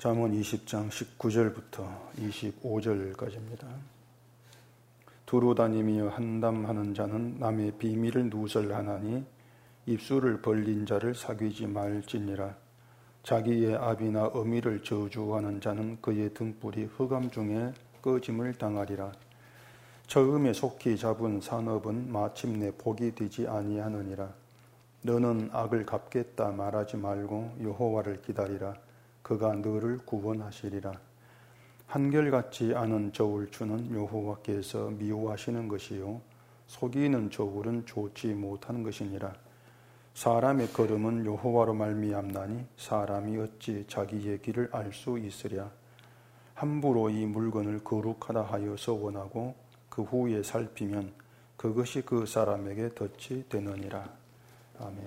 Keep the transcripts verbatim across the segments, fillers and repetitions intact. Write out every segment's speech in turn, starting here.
잠언 이십 장 십구 절부터 이십오 절까지입니다. 두루 다니며 한담하는 자는 남의 비밀을 누설하나니 입술을 벌린 자를 사귀지 말지니라. 자기의 아비나 어미를 저주하는 자는 그의 등불이 흑암 중에 꺼짐을 당하리라. 처음에 속히 잡은 산업은 마침내 복이 되지 아니하느니라. 너는 악을 갚겠다 말하지 말고 여호와를 기다리라. 그가 너를 구원하시리라. 한결같지 않은 저울 주는 여호와께서 미워하시는 것이요 속이는 저울은 좋지 못한 것이니라. 사람의 걸음은 여호와로 말미암나니 사람이 어찌 자기의 길을 알 수 있으랴. 함부로 이 물건을 거룩하다 하여서 원하고 그 후에 살피면 그것이 그 사람에게 덫이 되느니라. 아멘.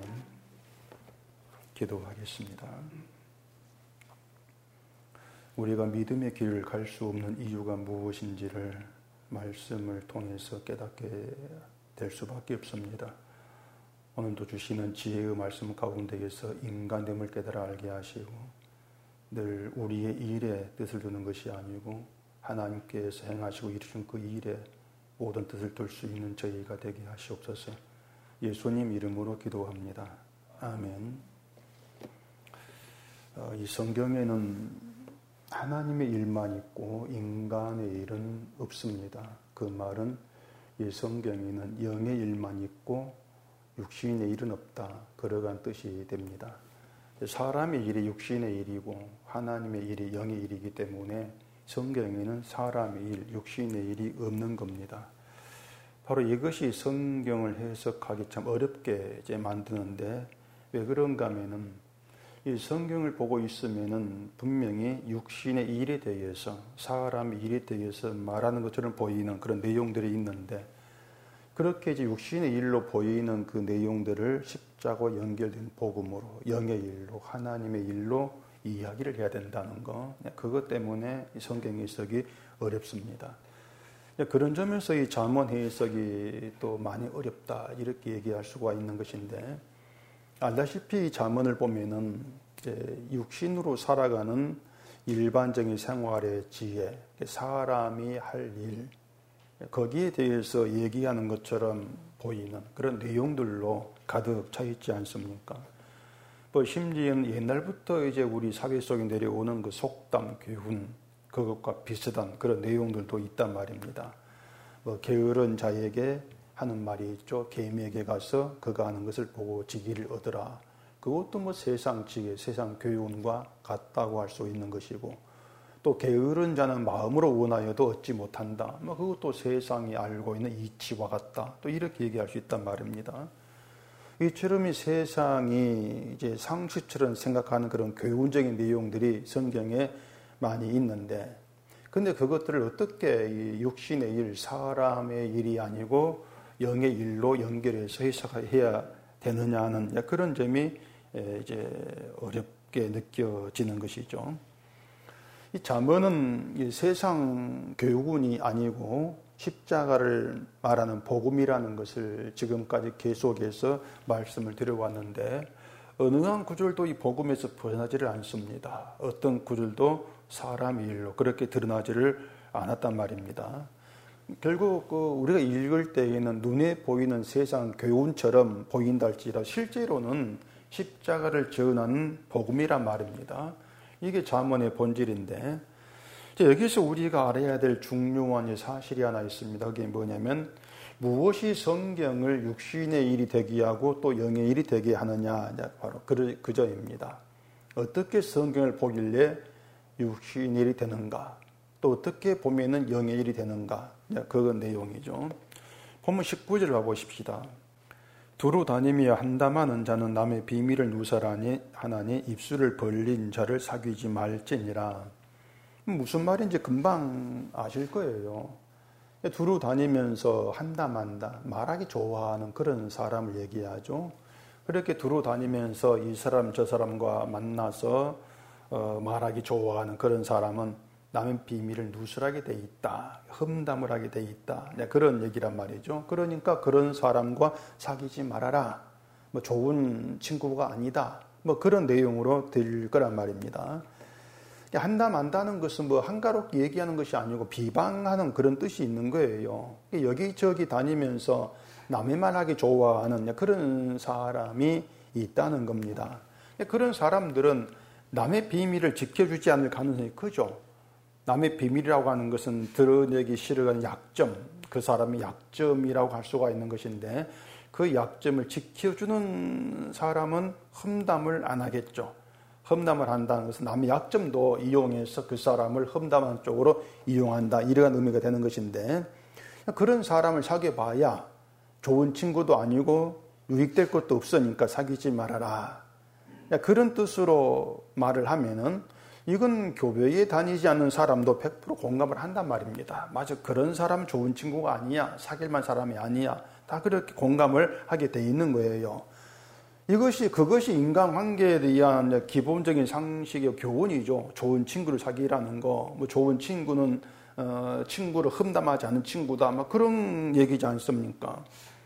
기도하겠습니다. 우리가 믿음의 길을 갈 수 없는 이유가 무엇인지를 말씀을 통해서 깨닫게 될 수밖에 없습니다. 오늘도 주시는 지혜의 말씀 가운데에서 인간됨을 깨달아 알게 하시고 늘 우리의 일에 뜻을 두는 것이 아니고 하나님께서 행하시고 이루신 그 일에 모든 뜻을 둘 수 있는 저희가 되게 하시옵소서. 예수님 이름으로 기도합니다. 아멘. 어, 이 성경에는 하나님의 일만 있고 인간의 일은 없습니다. 그 말은 이 성경에는 영의 일만 있고 육신의 일은 없다. 그러한 뜻이 됩니다. 사람의 일이 육신의 일이고 하나님의 일이 영의 일이기 때문에 성경에는 사람의 일, 육신의 일이 없는 겁니다. 바로 이것이 성경을 해석하기 참 어렵게 이제 만드는데 왜 그런가 하면은 이 성경을 보고 있으면은 분명히 육신의 일에 대해서 사람의 일에 대해서 말하는 것처럼 보이는 그런 내용들이 있는데 그렇게 이제 육신의 일로 보이는 그 내용들을 십자가와 연결된 복음으로 영의 일로 하나님의 일로 이야기를 해야 된다는 거 그것 때문에 이 성경 해석이 어렵습니다. 그런 점에서 이 잠언 해석이 또 많이 어렵다 이렇게 얘기할 수가 있는 것인데 알다시피 이 잠언을 보면은 이제 육신으로 살아가는 일반적인 생활의 지혜, 사람이 할 일, 거기에 대해서 얘기하는 것처럼 보이는 그런 내용들로 가득 차 있지 않습니까? 뭐 심지어는 옛날부터 이제 우리 사회 속에 내려오는 그 속담, 교훈, 그것과 비슷한 그런 내용들도 있단 말입니다. 뭐 게으른 자에게 하는 말이 있죠. 개미에게 가서 그가 하는 것을 보고 지기를 얻으라. 그것도 뭐 세상 지혜, 세상 교훈과 같다고 할 수 있는 것이고 또 게으른 자는 마음으로 원하여도 얻지 못한다. 뭐 그것도 세상이 알고 있는 이치와 같다. 또 이렇게 얘기할 수 있단 말입니다. 이처럼 이 세상이 이제 상식처럼 생각하는 그런 교훈적인 내용들이 성경에 많이 있는데 근데 그것들을 어떻게 이 육신의 일, 사람의 일이 아니고 영의 일로 연결해서 해석해야 되느냐는 그런 점이 이제 어렵게 느껴지는 것이죠. 이 잠언은 이 세상 교훈이 아니고 십자가를 말하는 복음이라는 것을 지금까지 계속해서 말씀을 드려왔는데 어느 한 구절도 이 복음에서 벗어나지를 않습니다. 어떤 구절도 사람의 일로 그렇게 드러나지를 않았단 말입니다. 결국 그 우리가 읽을 때에는 눈에 보이는 세상 교훈처럼 보인다 할지라도 실제로는 십자가를 전하는 복음이란 말입니다. 이게 잠언의 본질인데 여기서 우리가 알아야 될 중요한 사실이 하나 있습니다. 그게 뭐냐면 무엇이 성경을 육신의 일이 되게 하고 또 영의 일이 되게 하느냐 바로 그, 그 점입니다. 어떻게 성경을 보길래 육신의 일이 되는가 또 어떻게 보면은 영의 일이 되는가 그건 내용이죠. 본문 십구 절 봐보십시다. 두루 다니며 한담하는 자는 남의 비밀을 누설하니 하나니 입술을 벌린 자를 사귀지 말지니라. 무슨 말인지 금방 아실 거예요. 두루 다니면서 한담한다 말하기 좋아하는 그런 사람을 얘기하죠. 그렇게 두루 다니면서 이 사람 저 사람과 만나서 어, 말하기 좋아하는 그런 사람은 남의 비밀을 누설하게 돼 있다. 험담을 하게 돼 있다. 네, 그런 얘기란 말이죠. 그러니까 그런 사람과 사귀지 말아라. 뭐 좋은 친구가 아니다. 뭐 그런 내용으로 될 거란 말입니다. 한다 만다는 것은 뭐 한가롭게 얘기하는 것이 아니고 비방하는 그런 뜻이 있는 거예요. 여기저기 다니면서 남의 말하기 좋아하는 그런 사람이 있다는 겁니다. 그런 사람들은 남의 비밀을 지켜주지 않을 가능성이 크죠. 남의 비밀이라고 하는 것은 드러내기 싫어하는 약점, 그 사람의 약점이라고 할 수가 있는 것인데 그 약점을 지켜주는 사람은 험담을 안 하겠죠. 험담을 한다는 것은 남의 약점도 이용해서 그 사람을 험담하는 쪽으로 이용한다, 이러한 의미가 되는 것인데, 그런 사람을 사귀어봐야 좋은 친구도 아니고 유익될 것도 없으니까 사귀지 말아라, 그런 뜻으로 말을 하면은 이건 교회에 다니지 않는 사람도 백 퍼센트 공감을 한단 말입니다. 맞아, 그런 사람 좋은 친구가 아니야, 사귈만 사람이 아니야, 다 그렇게 공감을 하게 돼 있는 거예요. 이것이, 그것이 인간관계에 대한 기본적인 상식의 교훈이죠. 좋은 친구를 사귀라는 거, 뭐 좋은 친구는, 어, 친구를 험담하지 않는 친구다, 막 그런 얘기지 않습니까?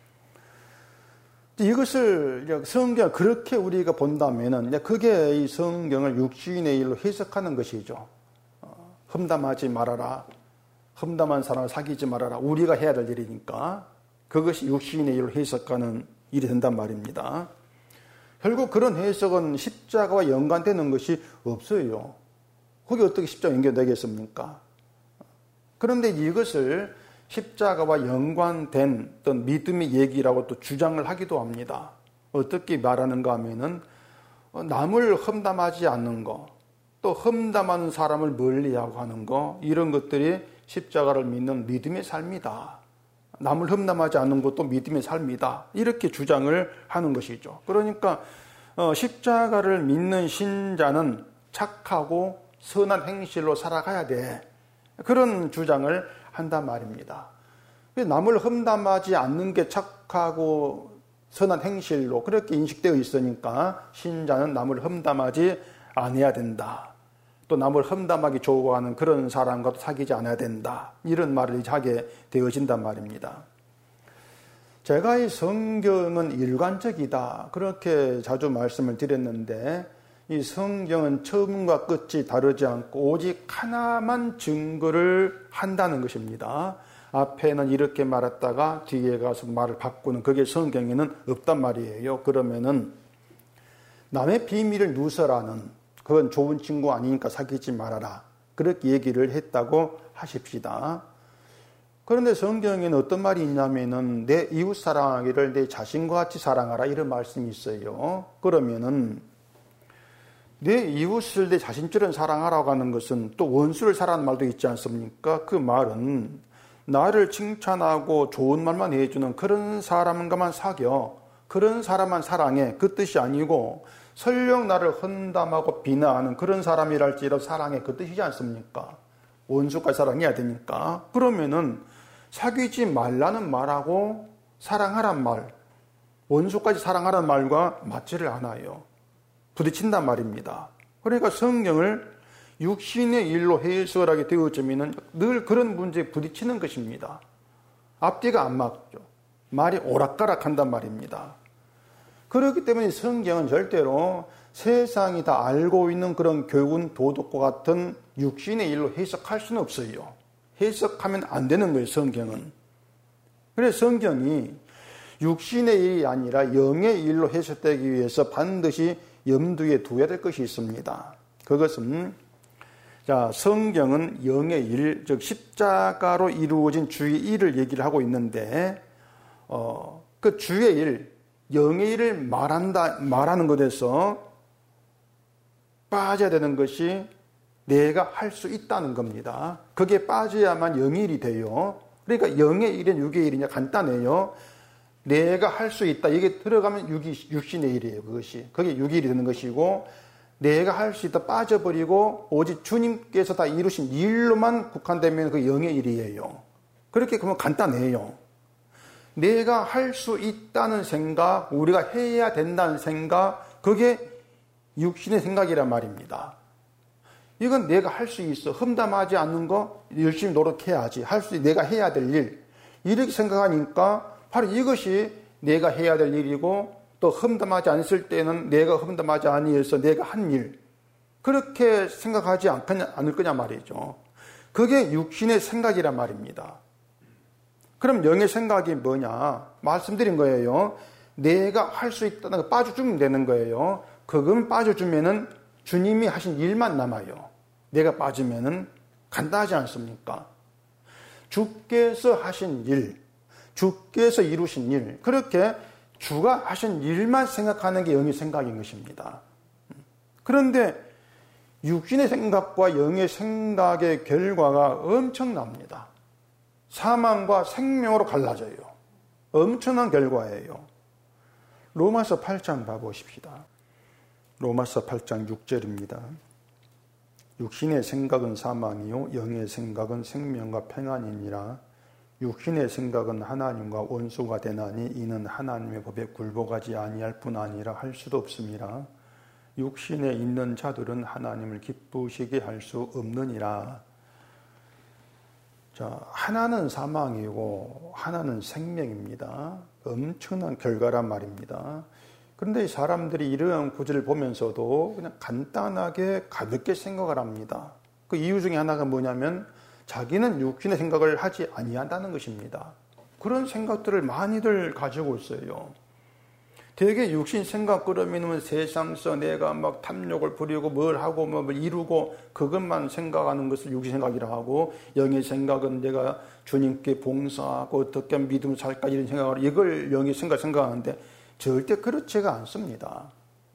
이것을 성경 그렇게 우리가 본다면은, 그게 이 성경을 육신의 일로 해석하는 것이죠. 어, 험담하지 말아라. 험담한 사람을 사귀지 말아라. 우리가 해야 될 일이니까. 그것이 육신의 일로 해석하는 일이 된단 말입니다. 결국 그런 해석은 십자가와 연관되는 것이 없어요. 그게 어떻게 십자가와 연결되겠습니까? 그런데 이것을 십자가와 연관된 어떤 믿음의 얘기라고 또 주장을 하기도 합니다. 어떻게 말하는가 하면은 남을 험담하지 않는 거, 또 험담하는 사람을 멀리하고 하는 거, 이런 것들이 십자가를 믿는 믿음의 삶이다. 남을 험담하지 않는 것도 믿음의 삶이다. 이렇게 주장을 하는 것이죠. 그러니까 어, 십자가를 믿는 신자는 착하고 선한 행실로 살아가야 돼. 그런 주장을 한단 말입니다. 남을 험담하지 않는 게 착하고 선한 행실로 그렇게 인식되어 있으니까 신자는 남을 험담하지 않아야 된다. 또 남을 험담하기 좋아하는 그런 사람과도 사귀지 않아야 된다. 이런 말을 하게 되어진단 말입니다. 제가 이 성경은 일관적이다, 그렇게 자주 말씀을 드렸는데, 이 성경은 처음과 끝이 다르지 않고 오직 하나만 증거를 한다는 것입니다. 앞에는 이렇게 말했다가 뒤에 가서 말을 바꾸는, 그게 성경에는 없단 말이에요. 그러면은 남의 비밀을 누설하는, 그건 좋은 친구 아니니까 사귀지 말아라, 그렇게 얘기를 했다고 하십시다. 그런데 성경에는 어떤 말이 있냐면은 내 이웃 사랑하기를 내 자신과 같이 사랑하라, 이런 말씀이 있어요. 그러면은 내 이웃을 내 자신처럼 사랑하라고 하는 것은 또 원수를 사랑하는 말도 있지 않습니까? 그 말은 나를 칭찬하고 좋은 말만 해주는 그런 사람과만 사겨, 그런 사람만 사랑해, 그 뜻이 아니고 설령 나를 험담하고 비난하는 그런 사람이랄지라도 사랑해, 그 뜻이지 않습니까? 원수까지 사랑해야 되니까. 그러면은 사귀지 말라는 말하고 사랑하란 말, 원수까지 사랑하라는 말과 맞지를 않아요. 부딪힌단 말입니다. 그러니까 성경을 육신의 일로 해석하게 되어지면 늘 그런 문제에 부딪히는 것입니다. 앞뒤가 안 맞죠. 말이 오락가락한단 말입니다. 그렇기 때문에 성경은 절대로 세상이 다 알고 있는 그런 교훈, 도덕과 같은 육신의 일로 해석할 수는 없어요. 해석하면 안 되는 거예요, 성경은. 그래서 성경이 육신의 일이 아니라 영의 일로 해석되기 위해서 반드시 염두에 두어야 될 것이 있습니다. 그것은, 자, 성경은 영의 일, 즉 십자가로 이루어진 주의 일을 얘기를 하고 있는데, 어, 그 주의 일, 영의 일을 말한다, 말하는 것에서 빠져야 되는 것이 내가 할 수 있다는 겁니다. 그게 빠져야만 영의 일이 돼요. 그러니까 영의 일은 육의 일이냐, 간단해요. 내가 할 수 있다, 이게 들어가면 육이, 육신의 일이에요. 그것이. 그게 육의 일이 되는 것이고, 내가 할 수 있다 빠져버리고 오직 주님께서 다 이루신 일로만 국한되면 그 영의 일이에요. 그렇게 그러면 간단해요. 내가 할 수 있다는 생각, 우리가 해야 된다는 생각, 그게 육신의 생각이란 말입니다. 이건 내가 할 수 있어. 험담하지 않는 거 열심히 노력해야지. 할 수, 내가 해야 될 일. 이렇게 생각하니까 바로 이것이 내가 해야 될 일이고, 또 험담하지 않았을 때는 내가 험담하지 아니해서 내가 한 일. 그렇게 생각하지 않겠냐, 않을 거냐 말이죠. 그게 육신의 생각이란 말입니다. 그럼 영의 생각이 뭐냐? 말씀드린 거예요. 내가 할 수 있다는 거 빠져주면 되는 거예요. 그건 빠져주면은 주님이 하신 일만 남아요. 내가 빠지면은 간단하지 않습니까? 주께서 하신 일, 주께서 이루신 일, 그렇게 주가 하신 일만 생각하는 게 영의 생각인 것입니다. 그런데 육신의 생각과 영의 생각의 결과가 엄청납니다. 사망과 생명으로 갈라져요. 엄청난 결과예요. 로마서 팔 장 봐보십시다. 로마서 팔 장 육 절입니다. 육신의 생각은 사망이요 영의 생각은 생명과 평안이니라. 육신의 생각은 하나님과 원수가 되나니 이는 하나님의 법에 굴복하지 아니할 뿐 아니라 할 수도 없음이라. 육신에 있는 자들은 하나님을 기쁘시게 할 수 없느니라. 자, 하나는 사망이고 하나는 생명입니다. 엄청난 결과란 말입니다. 그런데 이 사람들이 이러한 구절을 보면서도 그냥 간단하게 가볍게 생각을 합니다. 그 이유 중에 하나가 뭐냐면 자기는 육신의 생각을 하지 아니한다는 것입니다. 그런 생각들을 많이들 가지고 있어요. 되게 육신 생각 그러면 세상서 내가 막 탐욕을 부리고 뭘 하고 뭐 이루고 그것만 생각하는 것을 육신 생각이라 하고, 영의 생각은 내가 주님께 봉사하고 어떻게 믿음을 살까 이런 생각을, 이걸 영의 생각 생각하는데 절대 그렇지가 않습니다.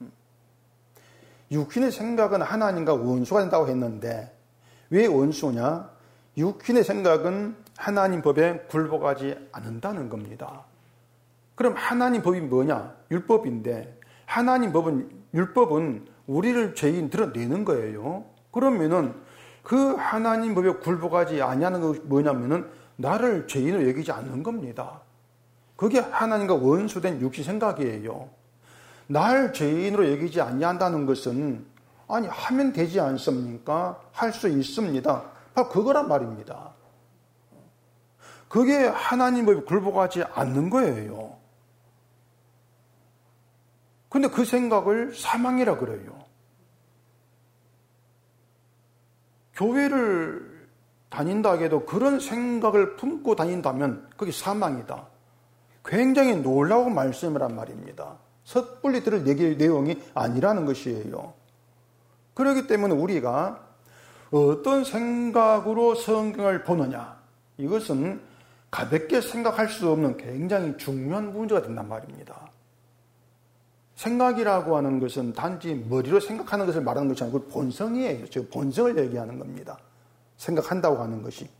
육신의 생각은 하나님과 원수가 된다고 했는데 왜 원수냐? 육신의 생각은 하나님 법에 굴복하지 않는다는 겁니다. 그럼 하나님 법이 뭐냐? 율법인데 하나님 법은, 율법은 우리를 죄인 드러내는 거예요. 그러면은 그 하나님 법에 굴복하지 아니하는 것이 뭐냐면은 나를 죄인으로 여기지 않는 겁니다. 그게 하나님과 원수된 육신 생각이에요. 날 죄인으로 여기지 아니한다는 것은 아니 하면 되지 않습니까? 할 수 있습니다. 바로 그거란 말입니다. 그게 하나님 법에 굴복하지 않는 거예요. 근데 그 생각을 사망이라 그래요. 교회를 다닌다 해도 그런 생각을 품고 다닌다면 그게 사망이다. 굉장히 놀라운 말씀을 한 말입니다. 섣불리 들을 내용이 아니라는 것이에요. 그렇기 때문에 우리가 어떤 생각으로 성경을 보느냐, 이것은 가볍게 생각할 수 없는 굉장히 중요한 문제가 된단 말입니다. 생각이라고 하는 것은 단지 머리로 생각하는 것을 말하는 것이 아니고 본성이에요. 즉 본성을 얘기하는 겁니다. 생각한다고 하는 것이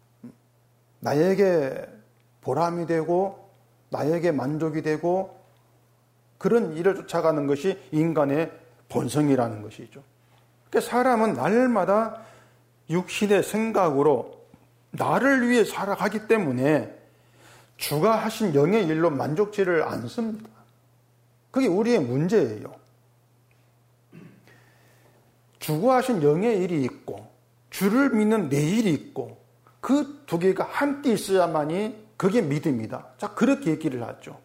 나에게 보람이 되고 나에게 만족이 되고 그런 일을 쫓아가는 것이 인간의 본성이라는 것이죠. 그러니까 사람은 날마다 육신의 생각으로 나를 위해 살아가기 때문에 주가 하신 영의 일로 만족지를 않습니다. 그게 우리의 문제예요. 주가 하신 영의 일이 있고 주를 믿는 내 일이 있고 그 두 개가 함께 있어야만이 그게 믿음이다. 자, 그렇게 얘기를 하죠.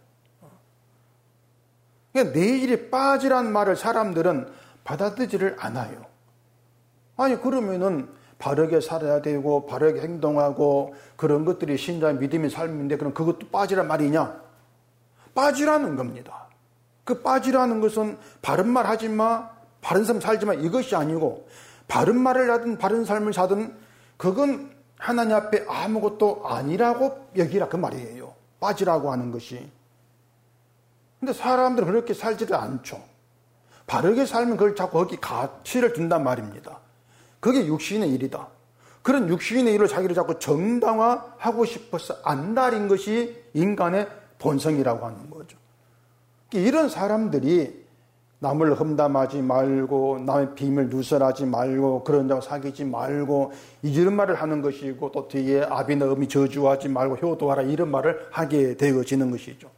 그러니까 내 일이 빠지란 말을 사람들은 받아들이지를 않아요. 아니 그러면은 바르게 살아야 되고 바르게 행동하고 그런 것들이 신자의 믿음의 삶인데 그럼 그것도 빠지란 말이냐? 빠지라는 겁니다. 그 빠지라는 것은 바른 말 하지 마, 바른 삶 살지 마 이것이 아니고 바른 말을 하든 바른 삶을 사든 그건 하나님 앞에 아무것도 아니라고 여기라 그 말이에요. 빠지라고 하는 것이. 근데 사람들은 그렇게 살지를 않죠. 바르게 살면 그걸 자꾸 거기 가치를 둔단 말입니다. 그게 육신의 일이다. 그런 육신의 일을 자기를 자꾸 정당화하고 싶어서 안달인 것이 인간의 본성이라고 하는 거죠. 이런 사람들이 남을 험담하지 말고 남의 비밀 누설하지 말고 그런 자와 사귀지 말고 이런 말을 하는 것이고 또 뒤에 아비나 어미 저주하지 말고 효도하라 이런 말을 하게 되어지는 것이죠.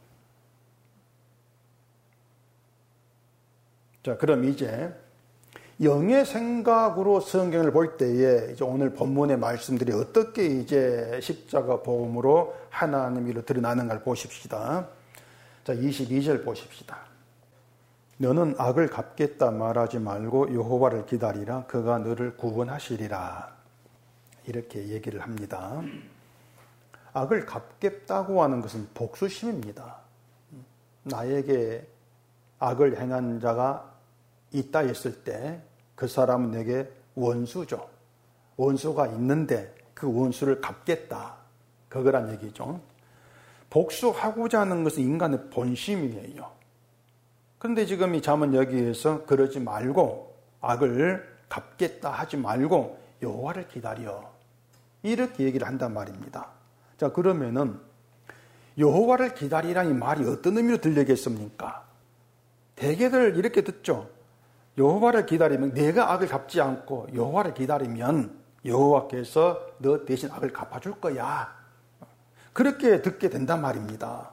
자, 그럼 이제 영의 생각으로 성경을 볼 때에 이제 오늘 본문의 말씀들이 어떻게 이제 십자가 복음으로 하나님 일로 드러나는가를 보십시다. 자, 이십이 절 보십시다. 너는 악을 갚겠다 말하지 말고 여호와를 기다리라. 그가 너를 구원하시리라. 이렇게 얘기를 합니다. 악을 갚겠다고 하는 것은 복수심입니다. 나에게 악을 행한 자가 있다 했을 때 그 사람은 내게 원수죠. 원수가 있는데 그 원수를 갚겠다. 그거란 얘기죠. 복수하고자 하는 것은 인간의 본심이에요. 그런데 지금 이 잠언 여기에서 그러지 말고 악을 갚겠다 하지 말고 여호와를 기다려. 이렇게 얘기를 한단 말입니다. 자, 그러면은 여호와를 기다리라는 말이 어떤 의미로 들리겠습니까? 대개들 이렇게 듣죠. 여호와를 기다리면 내가 악을 갚지 않고 여호와를 기다리면 여호와께서 너 대신 악을 갚아줄 거야. 그렇게 듣게 된단 말입니다.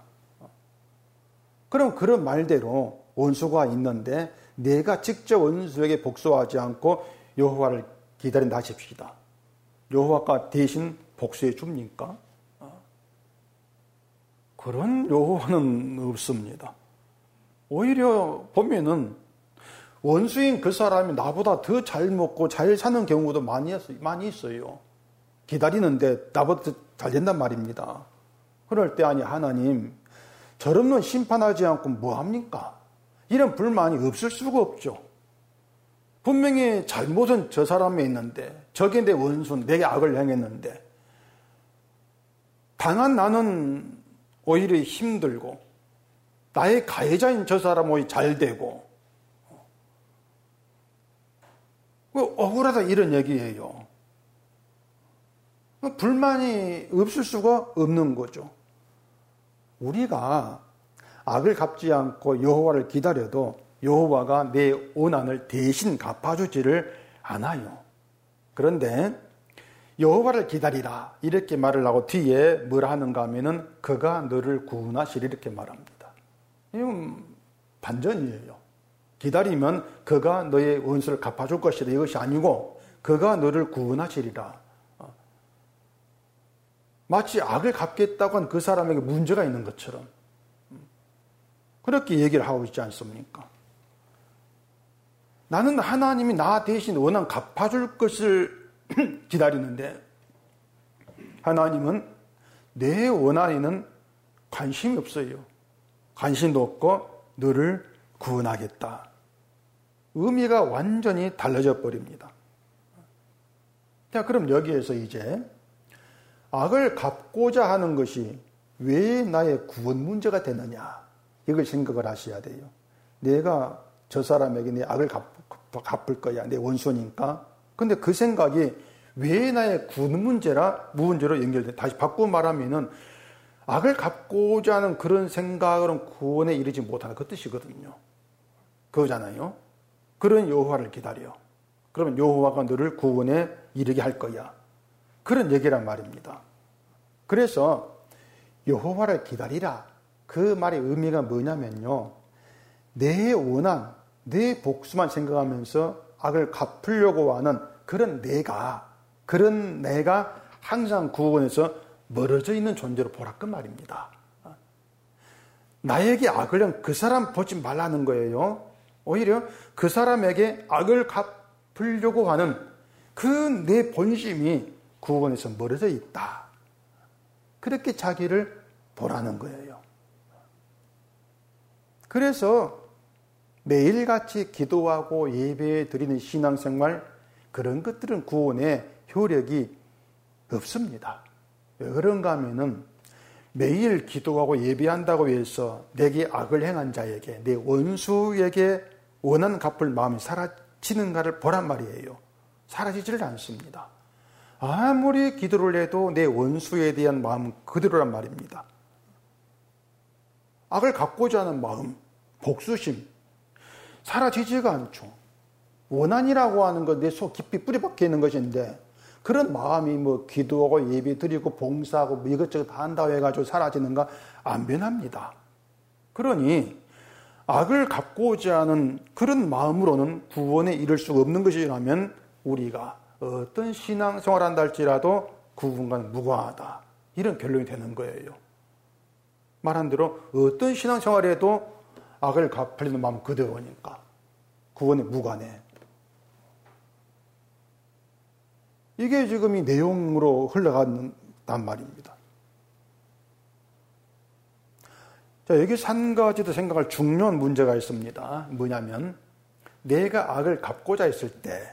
그럼 그런 말대로 원수가 있는데 내가 직접 원수에게 복수하지 않고 여호와를 기다린다 하십시다. 여호와가 대신 복수해 줍니까? 그런 여호와는 없습니다. 오히려 보면은 원수인 그 사람이 나보다 더 잘 먹고 잘 사는 경우도 많이 많이 있어요. 기다리는데 나보다 잘 된단 말입니다. 그럴 때 아니 하나님 저런 놈 심판하지 않고 뭐합니까? 이런 불만이 없을 수가 없죠. 분명히 잘못은 저 사람에 있는데 저게 내 원수는 내게 악을 행했는데 당한 나는 오히려 힘들고 나의 가해자인 저 사람은 오히려 잘 되고 억울하다 이런 얘기예요. 불만이 없을 수가 없는 거죠. 우리가 악을 갚지 않고 여호와를 기다려도 여호와가 내 원한을 대신 갚아주지를 않아요. 그런데 여호와를 기다리라 이렇게 말을 하고 뒤에 뭘 하는가 하면은 그가 너를 구원하시리 이렇게 말합니다. 이건 반전이에요. 기다리면 그가 너의 원수를 갚아줄 것이다 이것이 아니고 그가 너를 구원하시리라. 마치 악을 갚겠다고 한 그 사람에게 문제가 있는 것처럼 그렇게 얘기를 하고 있지 않습니까? 나는 하나님이 나 대신 원한 갚아줄 것을 기다리는데 하나님은 내 원한에는 관심이 없어요. 관심도 없고 너를 구원하겠다. 의미가 완전히 달라져 버립니다. 자, 그럼 여기에서 이제 악을 갚고자 하는 것이 왜 나의 구원 문제가 되느냐 이걸 생각을 하셔야 돼요. 내가 저 사람에게 내 악을 갚, 갚을 거야. 내 원수니까. 근데 그 생각이 왜 나의 구원 문제라 무문제로 연결돼. 다시 바꾸어 말하면은 악을 갚고자 하는 그런 생각으로는 구원에 이르지 못하는 그 뜻이거든요. 그거잖아요. 그런 여호와를 기다려. 그러면 여호와가 너를 구원에 이르게 할 거야. 그런 얘기란 말입니다. 그래서 여호와를 기다리라. 그 말의 의미가 뭐냐면요. 내 원한, 내 복수만 생각하면서 악을 갚으려고 하는 그런 내가, 그런 내가 항상 구원에서 멀어져 있는 존재로 보라 그 말입니다. 나에게 악을 한 그 사람 보지 말라는 거예요. 오히려 그 사람에게 악을 갚으려고 하는 그 내 본심이 구원에서 멀어져 있다. 그렇게 자기를 보라는 거예요. 그래서 매일같이 기도하고 예배 드리는 신앙생활 그런 것들은 구원에 효력이 없습니다. 왜 그런가 하면은 매일 기도하고 예배한다고 해서 내게 악을 행한 자에게 내 원수에게 원한 갚을 마음이 사라지는가를 보란 말이에요. 사라지질 않습니다. 아무리 기도를 해도 내 원수에 대한 마음은 그대로란 말입니다. 악을 갚고자 하는 마음, 복수심 사라지지가 않죠. 원한이라고 하는 건 내 속 깊이 뿌리박혀 있는 것인데 그런 마음이 뭐 기도하고 예배 드리고 봉사하고 뭐 이것저것 다 한다고 해가지고 사라지는가? 안 변합니다. 그러니 악을 갚고자 하는 그런 마음으로는 구원에 이를 수가 없는 것이라면 우리가 어떤 신앙생활을 한다 할지라도 구원과는 무관하다. 이런 결론이 되는 거예요. 말한 대로 어떤 신앙생활에도 악을 갚으려는 마음 그대로니까 구원에 무관해. 이게 지금 이 내용으로 흘러간단 말입니다. 자, 여기서 한 가지 더 생각할 중요한 문제가 있습니다. 뭐냐면 내가 악을 갚고자 했을 때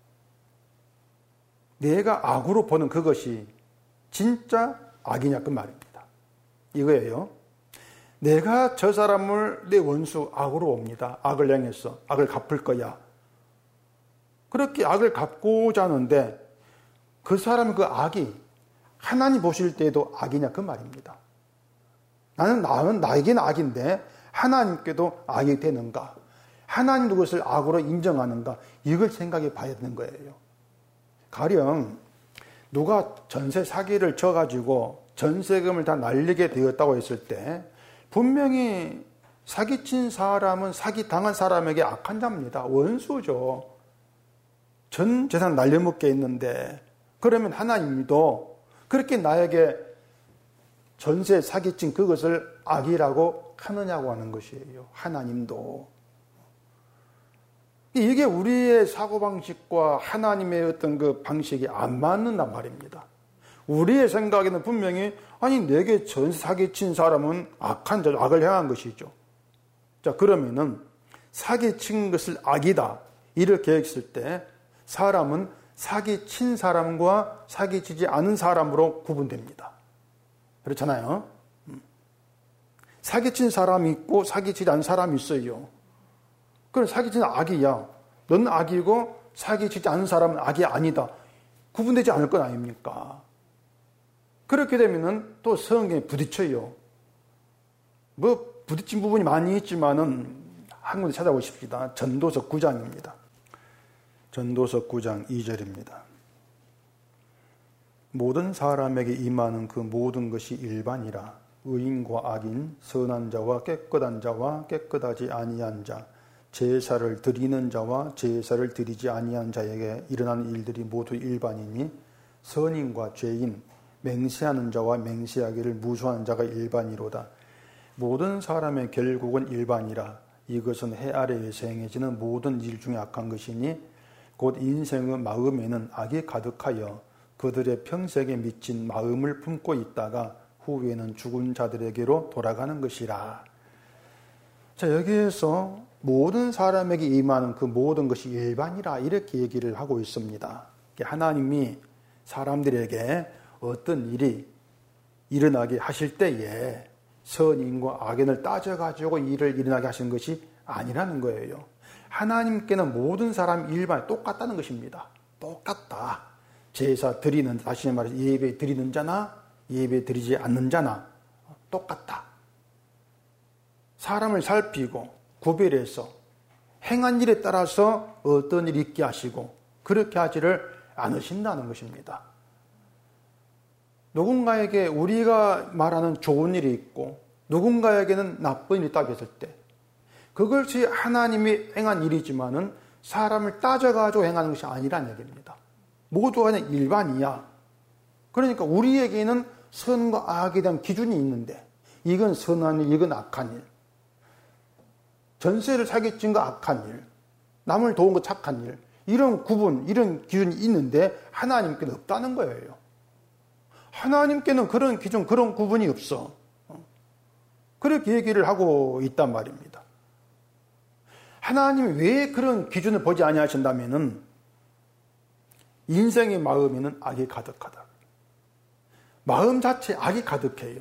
내가 악으로 보는 그것이 진짜 악이냐 그 말입니다. 이거예요. 내가 저 사람을 내 원수 악으로 옵니다. 악을 행해서 악을 갚을 거야. 그렇게 악을 갚고자 하는데 그 사람의 그 악이 하나님 보실 때에도 악이냐 그 말입니다. 나는 나는 나에게는 악인데 하나님께도 악이 되는가? 하나님도 그것을 악으로 인정하는가? 이걸 생각해 봐야 되는 거예요. 가령 누가 전세 사기를 쳐가지고 전세금을 다 날리게 되었다고 했을 때 분명히 사기친 사람은 사기당한 사람에게 악한 자입니다. 원수죠. 전 재산 날려먹게 했는데 그러면 하나님도 그렇게 나에게 전세 사기친 그것을 악이라고 하느냐고 하는 것이에요. 하나님도. 이게 우리의 사고방식과 하나님의 어떤 그 방식이 안 맞는단 말입니다. 우리의 생각에는 분명히 아니 내게 전세 사기친 사람은 악한 자, 악을 행한 것이죠. 자, 그러면은 사기친 것을 악이다 이렇게 했을 때 사람은 사기친 사람과 사기치지 않은 사람으로 구분됩니다. 그렇잖아요. 사기친 사람이 있고 사기치지 않은 사람이 있어요. 그럼 사기치는 악이야. 넌 악이고 사기치지 않은 사람은 악이 아니다. 구분되지 않을 건 아닙니까? 그렇게 되면은 또 성경에 부딪혀요. 뭐 부딪힌 부분이 많이 있지만은 한 군데 찾아보십시다. 전도서 구 장입니다. 전도서 구 장 이 절입니다. 모든 사람에게 임하는 그 모든 것이 일반이라 의인과 악인, 선한 자와 깨끗한 자와 깨끗하지 아니한 자, 제사를 드리는 자와 제사를 드리지 아니한 자에게 일어나는 일들이 모두 일반이니 선인과 죄인, 맹세하는 자와 맹세하기를 무수한 자가 일반이로다. 모든 사람의 결국은 일반이라 이것은 해 아래에서 행해지는 모든 일 중에 악한 것이니 곧 인생의 마음에는 악이 가득하여 그들의 평생에 미친 마음을 품고 있다가 후에는 죽은 자들에게로 돌아가는 것이라. 자, 여기에서 모든 사람에게 임하는 그 모든 것이 일반이라 이렇게 얘기를 하고 있습니다. 하나님이 사람들에게 어떤 일이 일어나게 하실 때에 선인과 악인을 따져가지고 일을 일어나게 하신 것이 아니라는 거예요. 하나님께는 모든 사람이 일반이 똑같다는 것입니다. 똑같다. 제사 드리는, 다시 말해서 예배 드리는 자나 예배 드리지 않는 자나 똑같다. 사람을 살피고 구별해서 행한 일에 따라서 어떤 일이 있게 하시고 그렇게 하지를 않으신다는 것입니다. 누군가에게 우리가 말하는 좋은 일이 있고 누군가에게는 나쁜 일이 있다고 했을 때 그것이 하나님이 행한 일이지만은 사람을 따져가지고 행하는 것이 아니라는 얘기입니다. 모두가 그냥 일반이야. 그러니까 우리에게는 선과 악에 대한 기준이 있는데 이건 선한 일, 이건 악한 일. 전세를 사기친 거 악한 일, 남을 도운 거 착한 일. 이런 구분, 이런 기준이 있는데 하나님께는 없다는 거예요. 하나님께는 그런 기준, 그런 구분이 없어. 그렇게 얘기를 하고 있단 말입니다. 하나님이 왜 그런 기준을 보지 아니하신다면은 인생의 마음에는 악이 가득하다. 마음 자체에 악이 가득해요.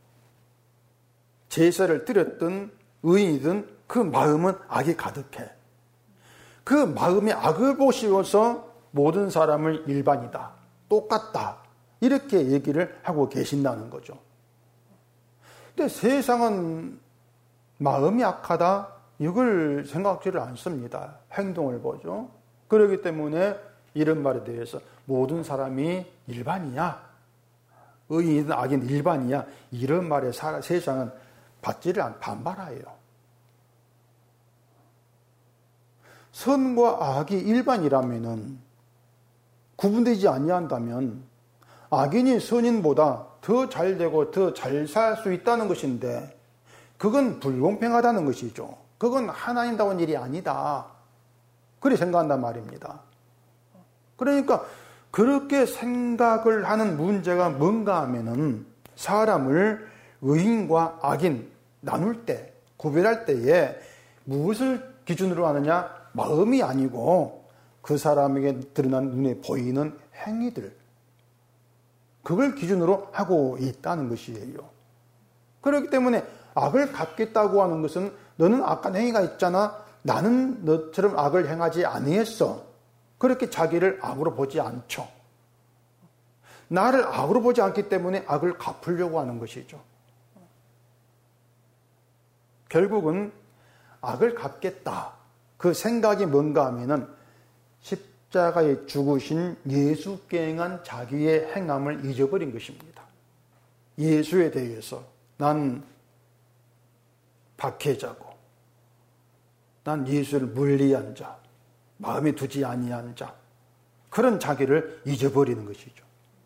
제사를 드렸든 의인이든 그 마음은 악이 가득해. 그 마음의 악을 보시고서 모든 사람을 일반이다, 똑같다 이렇게 얘기를 하고 계신다는 거죠. 근데 세상은 마음이 악하다 이걸 생각지를 않습니다. 행동을 보죠. 그렇기 때문에 이런 말에 대해서 모든 사람이 일반이야, 의인이든 악인 일반이야 이런 말에 세상은 받지를 않, 반발해요. 선과 악이 일반이라면은 구분되지 아니한다면 악인이 선인보다 더 잘되고 더 잘 살 수 있다는 것인데 그건 불공평하다는 것이죠. 그건 하나님다운 일이 아니다. 그렇게 생각한단 말입니다. 그러니까 그렇게 생각을 하는 문제가 뭔가 하면은 사람을 의인과 악인 나눌 때, 구별할 때에 무엇을 기준으로 하느냐? 마음이 아니고 그 사람에게 드러난 눈에 보이는 행위들, 그걸 기준으로 하고 있다는 것이에요. 그렇기 때문에 악을 갚겠다고 하는 것은 너는 악한 행위가 있잖아. 나는 너처럼 악을 행하지 아니했어. 그렇게 자기를 악으로 보지 않죠. 나를 악으로 보지 않기 때문에 악을 갚으려고 하는 것이죠. 결국은 악을 갚겠다. 그 생각이 뭔가 하면은 십자가에 죽으신 예수께 행한 자기의 행함을 잊어버린 것입니다. 예수에 대해서 난 박해자고, 난 예수를 멀리한 자, 마음에 두지 아니한 자, 그런 자기를 잊어버리는 것이죠.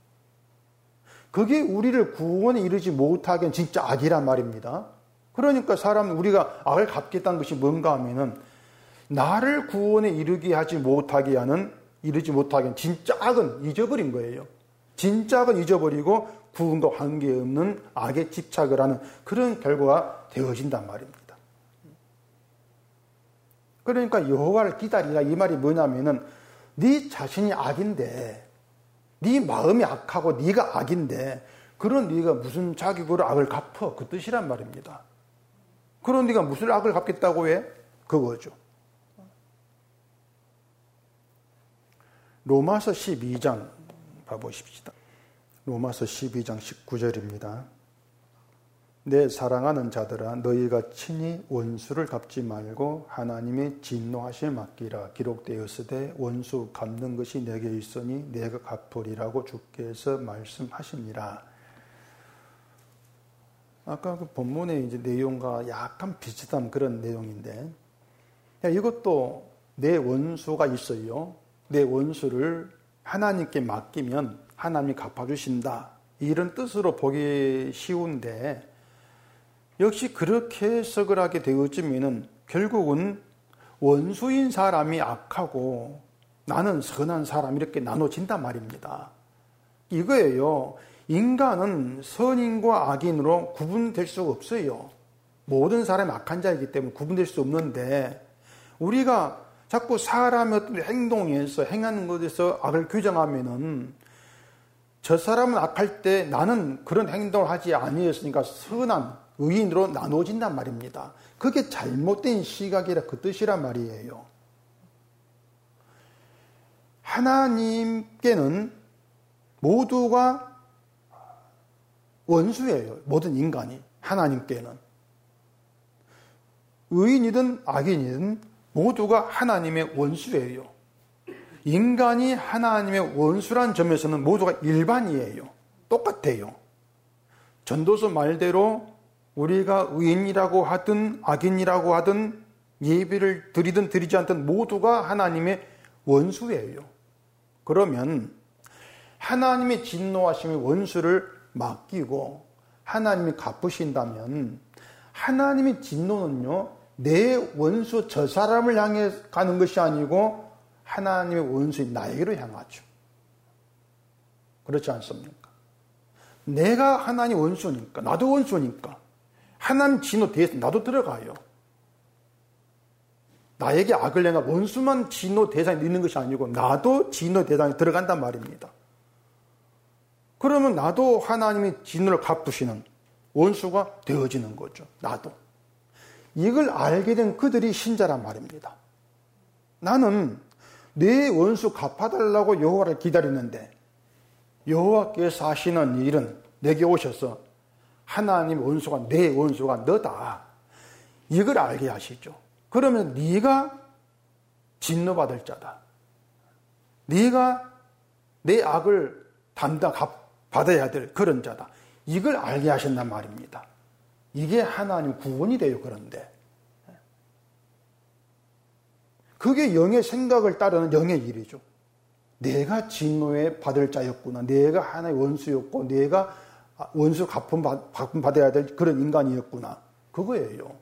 그게 우리를 구원에 이르지 못하게 한 진짜 악이란 말입니다. 그러니까 사람, 우리가 악을 갚겠다는 것이 뭔가 하면은 나를 구원에 이르게 하지 못하게 하는, 이르지 못하게 하는 진짜 악은 잊어버린 거예요. 진짜 악은 잊어버리고 구원과 관계없는 악에 집착을 하는 그런 결과가 되어진단 말입니다. 그러니까 여호와를 기다리라, 이 말이 뭐냐면은 네 자신이 악인데, 네 마음이 악하고 네가 악인데 그런 네가 무슨 자격으로 악을 갚어, 그 뜻이란 말입니다. 그런 네가 무슨 악을 갚겠다고 해? 그거죠. 로마서 십이 장 봐보십시다. 로마서 십이 장 십구 절입니다. 내 사랑하는 자들아, 너희가 친히 원수를 갚지 말고 하나님의 진노하심을 맡기라. 기록되었으되 원수 갚는 것이 내게 있으니 내가 갚으리라고 주께서 말씀하시니라. 아까 그 본문의 이제 내용과 약간 비슷한 그런 내용인데, 이것도 내 원수가 있어요. 내 원수를 하나님께 맡기면 하나님이 갚아주신다, 이런 뜻으로 보기 쉬운데, 역시 그렇게 해석을 하게 되어지면은 결국은 원수인 사람이 악하고 나는 선한 사람, 이렇게 나눠진단 말입니다. 이거예요. 인간은 선인과 악인으로 구분될 수가 없어요. 모든 사람이 악한 자이기 때문에 구분될 수 없는데, 우리가 자꾸 사람의 어떤 행동에서, 행하는 것에서 악을 규정하면은 저 사람은 악할 때 나는 그런 행동을 하지 아니했으니까 선한 의인으로 나눠진단 말입니다. 그게 잘못된 시각이라 그 뜻이란 말이에요. 하나님께는 모두가 원수예요. 모든 인간이 하나님께는. 의인이든 악인이든 모두가 하나님의 원수예요. 인간이 하나님의 원수란 점에서는 모두가 일반이에요. 똑같아요. 전도서 말대로 우리가 의인이라고 하든 악인이라고 하든 예배를 드리든 드리지 않든 모두가 하나님의 원수예요. 그러면 하나님의 진노하심의 원수를 맡기고 하나님이 갚으신다면, 하나님의 진노는요, 내 원수 저 사람을 향해 가는 것이 아니고 하나님의 원수인 나에게로 향하죠. 그렇지 않습니까? 내가 하나님 원수니까, 나도 원수니까 하나님 진노 대해서 나도 들어가요. 나에게 악을 행한 원수만 진노 대상에 있는 것이 아니고 나도 진노 대상에 들어간단 말입니다. 그러면 나도 하나님의 진노를 갚으시는 원수가 되어지는 거죠. 나도. 이걸 알게 된 그들이 신자란 말입니다. 나는 내 원수 갚아달라고 여호와를 기다리는데 여호와께서 하시는 일은 내게 오셔서 하나님의 원수가 내 원수가 너다, 이걸 알게 하시죠. 그러면 네가 진노받을 자다, 네가 내 악을 담당 받아야 될 그런 자다, 이걸 알게 하신단 말입니다. 이게 하나님 구원이 돼요. 그런데 그게 영의 생각을 따르는 영의 일이죠. 내가 진노에 받을 자였구나, 내가 하나의 원수였고 내가 원수 갚음 받아야 될 그런 인간이었구나, 그거예요.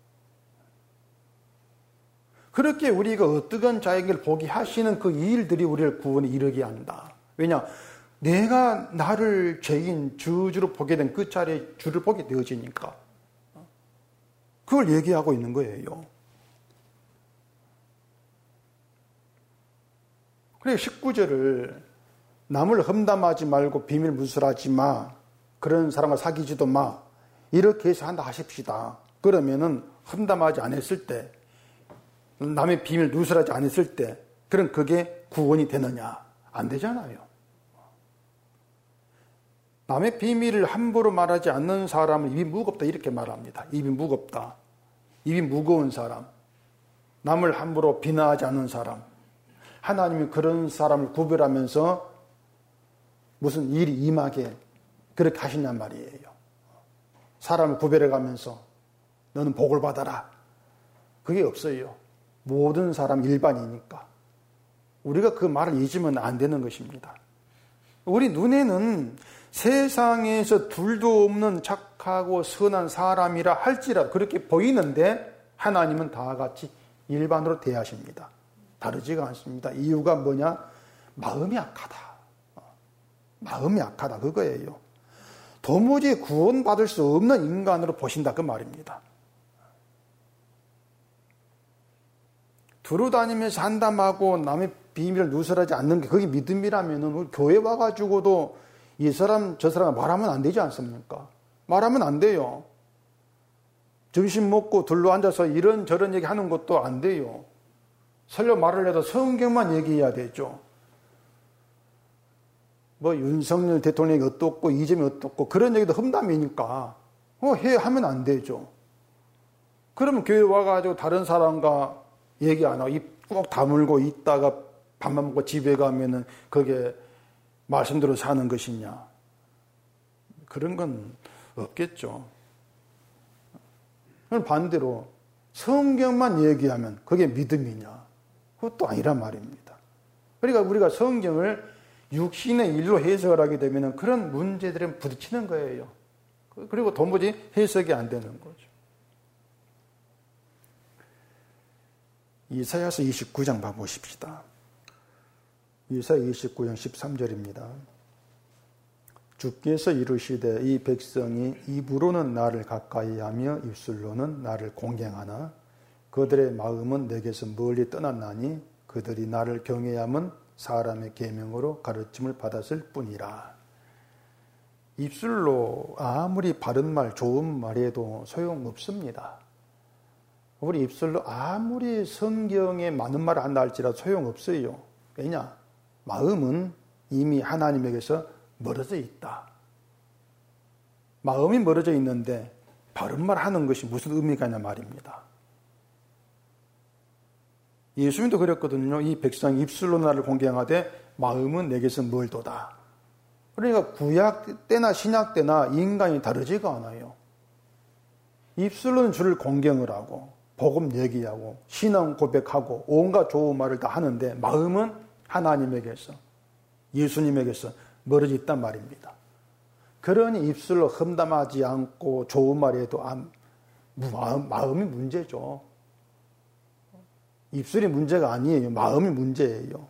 그렇게 우리가 어떠한 자에게 보게 하시는 그 일들이 우리를 구원에 이르게 한다. 왜냐? 내가 나를 죄인 저주로 보게 된 그 자리에 주를 보게 되어지니까. 그걸 얘기하고 있는 거예요. 그래 십구 절을 남을 험담하지 말고 비밀 무술하지 마. 그런 사람과 사귀지도 마. 이렇게 해서 한다 하십시다. 그러면은 험담하지 않았을 때, 남의 비밀 누설하지 않았을 때, 그럼 그게 구원이 되느냐? 안 되잖아요. 남의 비밀을 함부로 말하지 않는 사람은 입이 무겁다 이렇게 말합니다. 입이 무겁다. 입이 무거운 사람. 남을 함부로 비난하지 않는 사람. 하나님이 그런 사람을 구별하면서 무슨 일이 임하게 그렇게 하시냔 말이에요. 사람을 구별해가면서 너는 복을 받아라. 그게 없어요. 모든 사람 일반이니까. 우리가 그 말을 잊으면 안 되는 것입니다. 우리 눈에는 세상에서 둘도 없는 착하고 선한 사람이라 할지라도 그렇게 보이는데 하나님은 다 같이 일반으로 대하십니다. 다르지가 않습니다. 이유가 뭐냐? 마음이 악하다. 마음이 악하다. 그거예요. 도무지 구원받을 수 없는 인간으로 보신다. 그 말입니다. 두루다니면서 한담하고 남의 비밀을 누설하지 않는 게 그게 믿음이라면 교회 와가지고도 이 사람 저 사람 말하면 안 되지 않습니까? 말하면 안 돼요. 점심 먹고 둘러앉아서 이런저런 얘기 하는 것도 안 돼요. 설령 말을 해도 성경만 얘기해야 되죠. 뭐 윤석열 대통령이 어떻고 이재명이 어떻고 그런 얘기도 험담이니까 어, 해 하면 안 되죠. 그러면 교회 와가지고 다른 사람과 얘기 안 하고 입 꼭 다물고 있다가 밥만 먹고 집에 가면은 그게 말씀대로 사는 것이냐? 그런 건 없겠죠. 반대로 성경만 얘기하면 그게 믿음이냐? 그것도 아니란 말입니다. 그러니까 우리가 성경을 육신의 일로 해석을 하게 되면 그런 문제들에 부딪히는 거예요. 그리고 도무지 해석이 안 되는 거죠. 이사야서 이십구 장 봐보십시다. 이사야 이십구 장 십삼 절입니다. 주께서 이르시되 이 백성이 입으로는 나를 가까이하며 입술로는 나를 공경하나 그들의 마음은 내게서 멀리 떠났나니 그들이 나를 경외함은 사람의 계명으로 가르침을 받았을 뿐이라. 입술로 아무리 바른 말, 좋은 말해도 소용없습니다. 우리 입술로 아무리 성경에 많은 말을 한다 할지라도 소용없어요. 왜냐? 마음은 이미 하나님에게서 멀어져 있다. 마음이 멀어져 있는데 바른 말 하는 것이 무슨 의미가 있냐 말입니다. 예수님도 그랬거든요. 이 백성이 입술로 나를 공경하되 마음은 내게서 멀도다. 그러니까 구약 때나 신약 때나 인간이 다르지가 않아요. 입술로는 주를 공경을 하고 복음 얘기하고 신앙 고백하고 온갖 좋은 말을 다 하는데 마음은 하나님에게서 예수님에게서 멀어져 있단 말입니다. 그러니 입술로 험담하지 않고 좋은 말해도 마음, 마음이 문제죠. 입술이 문제가 아니에요. 마음이 문제예요.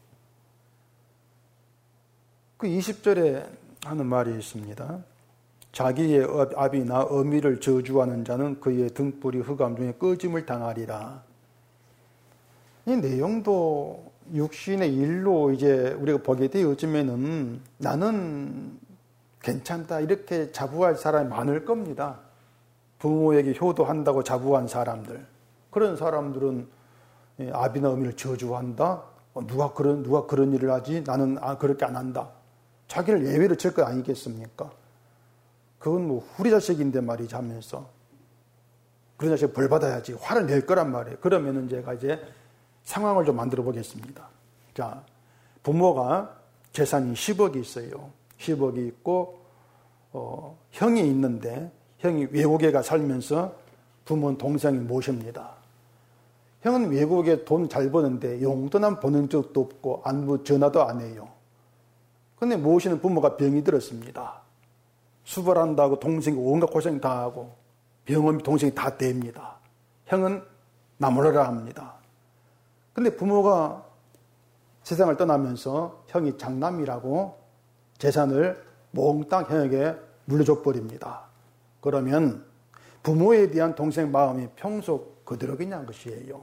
그 이십 절에 하는 말이 있습니다. 자기의 아비나 어미를 저주하는 자는 그의 등불이 흑암 중에 꺼짐을 당하리라. 이 내용도 육신의 일로 이제 우리가 보게 되어지면은 나는 괜찮다 이렇게 자부할 사람이 많을 겁니다. 부모에게 효도한다고 자부한 사람들, 그런 사람들은 아비나 어미를 저주한다. 누가 그런 누가 그런 일을 하지? 나는 아 그렇게 안 한다. 자기를 예외로 칠 거 아니겠습니까? 그건 뭐 우리 자식인데 말이지 하면서 그런 자식 벌 받아야지 화를 낼 거란 말이에요. 그러면은 제가 이제 상황을 좀 만들어 보겠습니다. 자, 부모가 재산이 십억이 있어요. 십억이 있고 어, 형이 있는데 형이 외국에 가 살면서 부모는 동생이 모십니다. 형은 외국에 돈 잘 버는데 용돈 보낸 적도 없고 안부 전화도 안 해요. 근데 모시는 부모가 병이 들었습니다. 수발한다고 동생이 온갖 고생 다 하고 병원 동생이 다 됩니다. 형은 나무라라 합니다. 근데 부모가 세상을 떠나면서 형이 장남이라고 재산을 몽땅 형에게 물려줘 버립니다. 그러면 부모에 대한 동생 마음이 평소 그대로겠냐는 것이에요.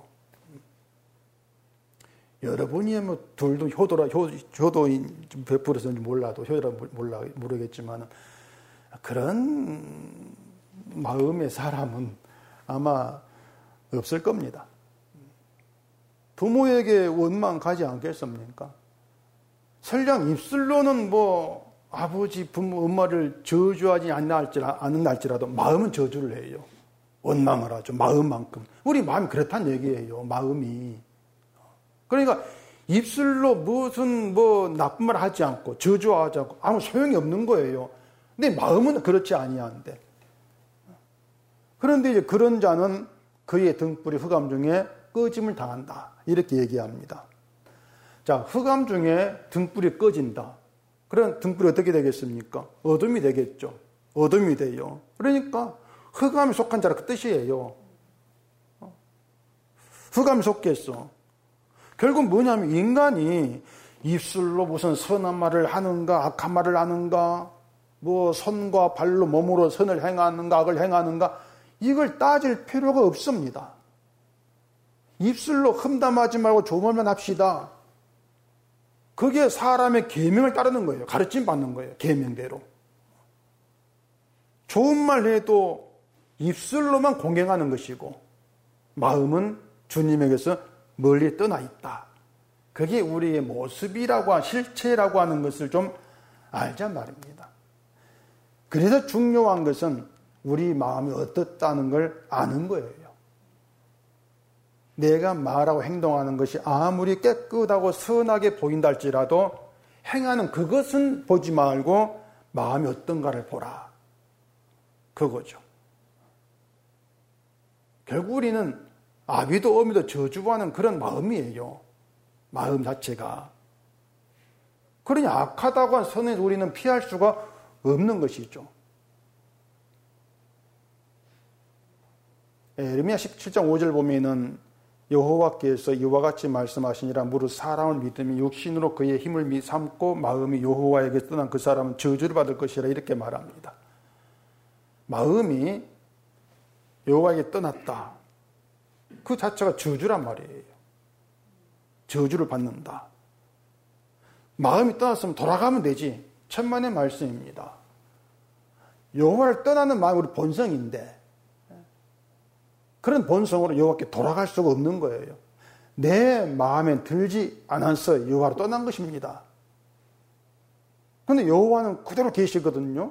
여러분이 뭐 둘도 효도라, 효, 효도인 베풀어서인지 몰라도, 효도라 몰라, 모르겠지만, 그런 마음의 사람은 아마 없을 겁니다. 부모에게 원망 가지 않겠습니까? 설령 입술로는 뭐 아버지, 부모, 엄마를 저주하지 않는 날지라도 마음은 저주를 해요. 원망을 하죠. 마음만큼. 우리 마음이 그렇다는 얘기예요. 마음이. 그러니까 입술로 무슨 뭐 나쁜 말 하지 않고 저주하지 않고 아무 소용이 없는 거예요. 근데 마음은 그렇지 아니한데. 그런데 이제 그런 자는 그의 등불이 흑암 중에 꺼짐을 당한다. 이렇게 얘기합니다. 자, 흑암 중에 등불이 꺼진다. 그럼 등불이 어떻게 되겠습니까? 어둠이 되겠죠. 어둠이 돼요. 그러니까 흑암에 속한 자라 그 뜻이에요. 흑암에 속겠어. 결국 뭐냐면 인간이 입술로 무슨 선한 말을 하는가 악한 말을 하는가 뭐 손과 발로 몸으로 선을 행하는가 악을 행하는가 이걸 따질 필요가 없습니다. 입술로 험담하지 말고 좋은 말만 합시다. 그게 사람의 계명을 따르는 거예요. 가르침 받는 거예요. 계명대로. 좋은 말 해도 입술로만 공경하는 것이고 마음은 주님에게서 멀리 떠나 있다. 그게 우리의 모습이라고 하는 실체라고 하는 것을 좀 알자 말입니다. 그래서 중요한 것은 우리 마음이 어떻다는 걸 아는 거예요. 내가 말하고 행동하는 것이 아무리 깨끗하고 선하게 보인다 할지라도 행하는 그것은 보지 말고 마음이 어떤가를 보라. 그거죠. 결국 우리는 아비도 어미도 저주하는 그런 마음이에요. 마음 자체가. 그러니 악하다고 한 선을 우리는 피할 수가 없는 것이죠. 에레미야 십칠 장 오 절 보면은 여호와께서 이와 같이 말씀하시니라 무릇 사람을 믿으면 육신으로 그의 힘을 삼고 마음이 여호와에게 떠난 그 사람은 저주를 받을 것이라 이렇게 말합니다. 마음이 여호와에게 떠났다. 그 자체가 저주란 말이에요. 저주를 받는다. 마음이 떠났으면 돌아가면 되지. 천만의 말씀입니다. 여호와를 떠나는 마음이 우리 본성인데 그런 본성으로 여호와께 돌아갈 수가 없는 거예요. 내 마음에 들지 않아서 여호와로 떠난 것입니다. 그런데 여호와는 그대로 계시거든요.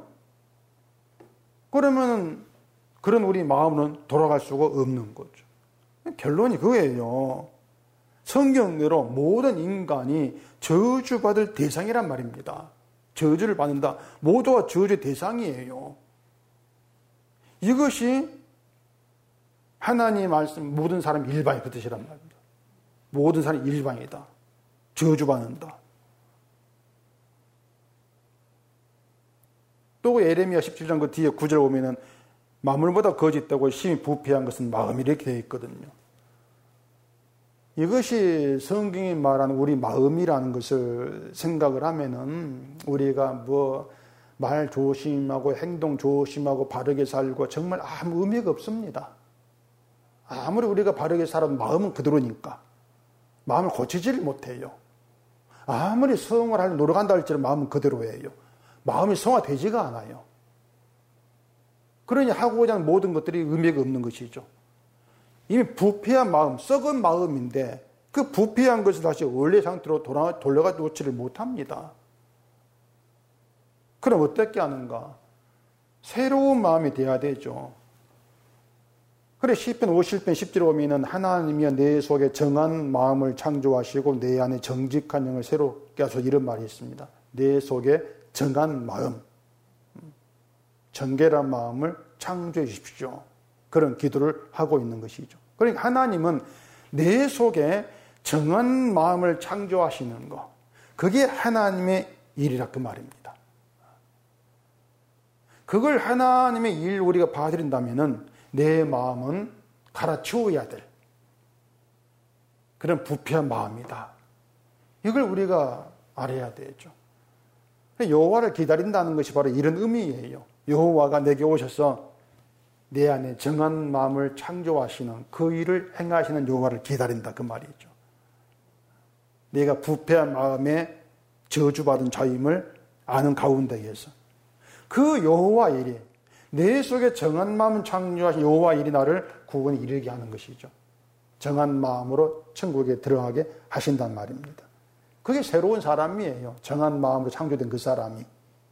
그러면 그런 우리 마음은 돌아갈 수가 없는 거죠. 결론이 그거예요. 성경대로 모든 인간이 저주받을 대상이란 말입니다. 저주를 받는다. 모두가 저주의 대상이에요. 이것이 하나님 말씀 모든 사람이 일반이 그 뜻이란 말입니다. 모든 사람이 일반이다. 저주받는다. 또 에레미야 십칠 장 그 뒤에 구 절 보면은 만물보다 거짓되고 심히 부패한 것은 마음이 이렇게 되어 있거든요. 이것이 성경이 말하는 우리 마음이라는 것을 생각을 하면은 우리가 뭐 말 조심하고 행동 조심하고 바르게 살고 정말 아무 의미가 없습니다. 아무리 우리가 바르게 살아도 마음은 그대로니까 마음을 고치지를 못해요. 아무리 성을 하려 노력한다 할지라도 마음은 그대로예요. 마음이 성화되지가 않아요. 그러니 하고자 하는 모든 것들이 의미가 없는 것이죠. 이미 부패한 마음, 썩은 마음인데 그 부패한 것을 다시 원래 상태로 돌아, 돌려가 놓지를 못합니다. 그럼 어떻게 하는가? 새로운 마음이 돼야 되죠. 그래 시편 오십 편 십 절에 보면은 하나님이여 내 속에 정한 마음을 창조하시고 내 안에 정직한 영을 새롭게 하소서 이런 말이 있습니다. 내 속에 정한 마음, 정결한 마음을 창조해 주십시오. 그런 기도를 하고 있는 것이죠. 그러니까 하나님은 내 속에 정한 마음을 창조하시는 것, 그게 하나님의 일이라 그 말입니다. 그걸 하나님의 일 우리가 받아들인다면은 내 마음은 갈아치워야 될 그런 부패한 마음이다. 이걸 우리가 알아야 되죠. 여호와를 기다린다는 것이 바로 이런 의미예요. 여호와가 내게 오셔서 내 안에 정한 마음을 창조하시는 그 일을 행하시는 여호와를 기다린다 그 말이죠. 내가 부패한 마음에 저주받은 자임을 아는 가운데에서 그 여호와 일이 내 속에 정한 마음을 창조하신 여호와 일이 나를 구원에 이르게 하는 것이죠. 정한 마음으로 천국에 들어가게 하신단 말입니다. 그게 새로운 사람이에요. 정한 마음으로 창조된 그 사람이.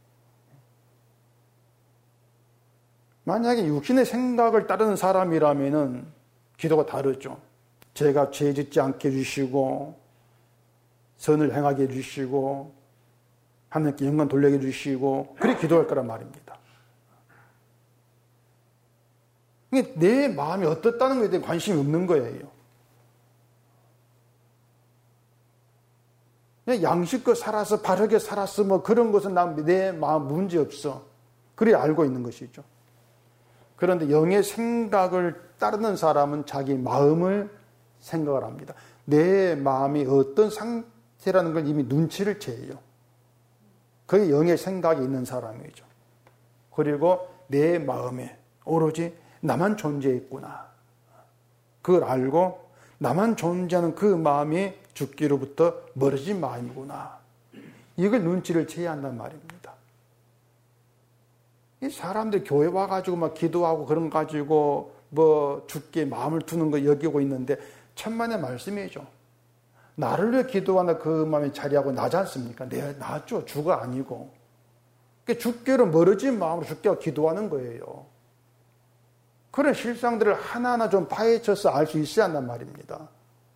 만약에 육신의 생각을 따르는 사람이라면은 기도가 다르죠. 제가 죄 짓지 않게 해주시고 선을 행하게 해주시고 하나님께 영광 돌리게 해주시고 그렇게 기도할 거란 말입니다. 내 마음이 어떻다는 것에 대해 관심이 없는 거예요. 그냥 양식껏 살아서 바르게 살았어 뭐 그런 것은 내 마음 문제 없어. 그래 알고 있는 것이죠. 그런데 영의 생각을 따르는 사람은 자기 마음을 생각을 합니다. 내 마음이 어떤 상태라는 걸 이미 눈치를 채요. 그게 영의 생각이 있는 사람이죠. 그리고 내 마음에 오로지 나만 존재했구나. 그걸 알고 나만 존재하는 그 마음이 죽기로부터 멀어진 마음이구나. 이걸 눈치를 채야 한단 말입니다. 이 사람들 교회 와가지고 막 기도하고 그런 거 가지고 뭐 죽게 마음을 두는 거 여기고 있는데 천만의 말씀이죠. 나를 위해 기도하는 그 마음이 자리하고 나지 않습니까? 내 나죠. 주가 아니고. 죽기로 멀어진 마음으로 죽게 기도하는 거예요. 그런 실상들을 하나하나 좀 파헤쳐서 알 수 있어야 한단 말입니다.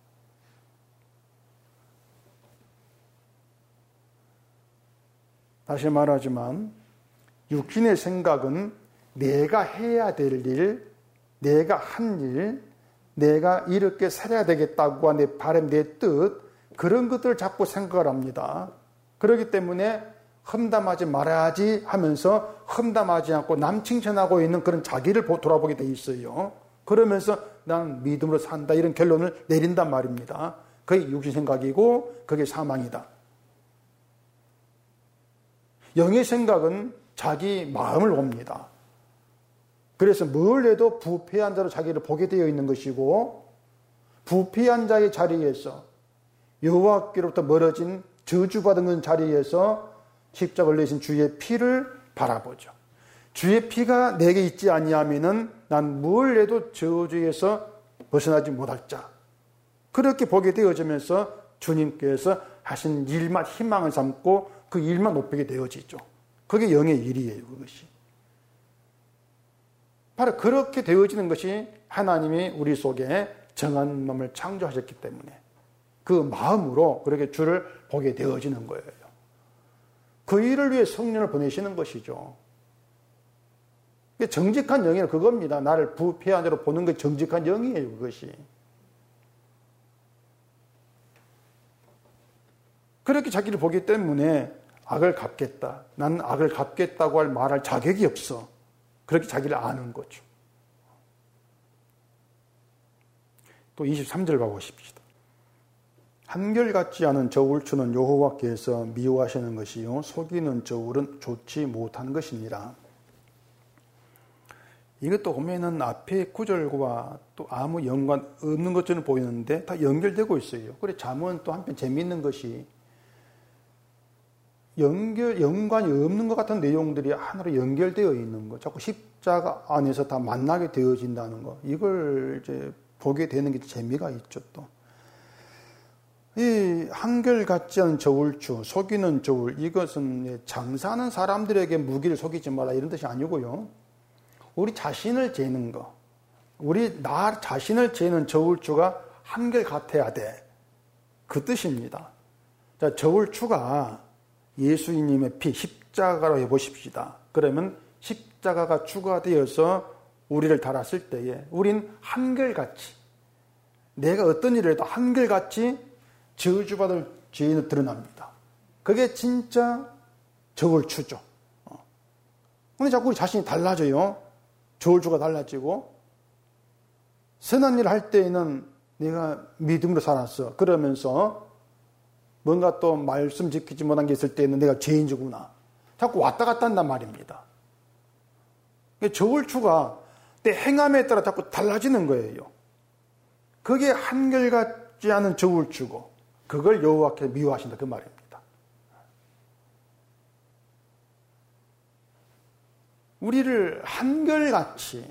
다시 말하지만 육신의 생각은 내가 해야 될 일, 내가 한 일, 내가 이렇게 살아야 되겠다고 내 바람, 내 뜻 그런 것들을 자꾸 생각을 합니다. 그렇기 때문에 험담하지 말아야지 하면서 험담하지 않고 남 칭찬하고 있는 그런 자기를 돌아보게 돼 있어요. 그러면서 난 믿음으로 산다 이런 결론을 내린단 말입니다. 그게 육신 생각이고 그게 사망이다. 영의 생각은 자기 마음을 봅니다. 그래서 뭘 해도 부패한 자로 자기를 보게 되어 있는 것이고 부패한 자의 자리에서 여호와께로부터 멀어진 저주받은 자리에서 십자가를 내신 주의 피를 바라보죠. 주의 피가 내게 있지 아니하면은 난 뭘 해도 저주에서 벗어나지 못할 자. 그렇게 보게 되어지면서 주님께서 하신 일만 희망을 삼고 그 일만 높이게 되어지죠. 그게 영의 일이에요. 그것이. 바로 그렇게 되어지는 것이 하나님이 우리 속에 정한 마음을 창조하셨기 때문에 그 마음으로 그렇게 주를 보게 되어지는 거예요. 그 일을 위해 성령을 보내시는 것이죠. 정직한 영이란 그겁니다. 나를 부패한 대로 보는 게 정직한 영이에요. 그것이. 그렇게 자기를 보기 때문에 악을 갚겠다. 나는 악을 갚겠다고 할 말할 자격이 없어. 그렇게 자기를 아는 거죠. 또 이십삼 절 봐보십시다. 한결같지 않은 저울추는 여호와께서 미워하시는 것이요 속이는 저울은 좋지 못한 것이니라. 이것도 보면은 앞에 구절과 또 아무 연관 없는 것처럼 보이는데 다 연결되고 있어요. 그래 잠언 또 한편 재미있는 것이 연결, 연관이 없는 것 같은 내용들이 하나로 연결되어 있는 거. 자꾸 십자가 안에서 다 만나게 되어진다는 거. 이걸 이제 보게 되는 게 재미가 있죠, 또. 이 한결같지 않은 저울추, 속이는 저울, 이것은 장사하는 사람들에게 무기를 속이지 마라 이런 뜻이 아니고요. 우리 자신을 재는 거. 우리 나 자신을 재는 저울추가 한결같아야 돼. 그 뜻입니다. 자, 저울추가 예수님의 피, 십자가로 해보십시다. 그러면 십자가가 추가 되어서 우리를 달았을 때에 우린 한결같이 내가 어떤 일을 해도 한결같이 저주받을 죄인을 드러납니다. 그게 진짜 저울추죠. 근데 자꾸 우리 자신이 달라져요. 저울추가 달라지고 선한 일을 할 때에는 내가 믿음으로 살았어. 그러면서 뭔가 또 말씀 지키지 못한 게 있을 때는 내가 죄인이구나. 자꾸 왔다 갔다 한단 말입니다. 저울추가 내 행함에 따라 자꾸 달라지는 거예요. 그게 한결같지 않은 저울추고 그걸 여호와께서 미워하신다 그 말입니다. 우리를 한결같이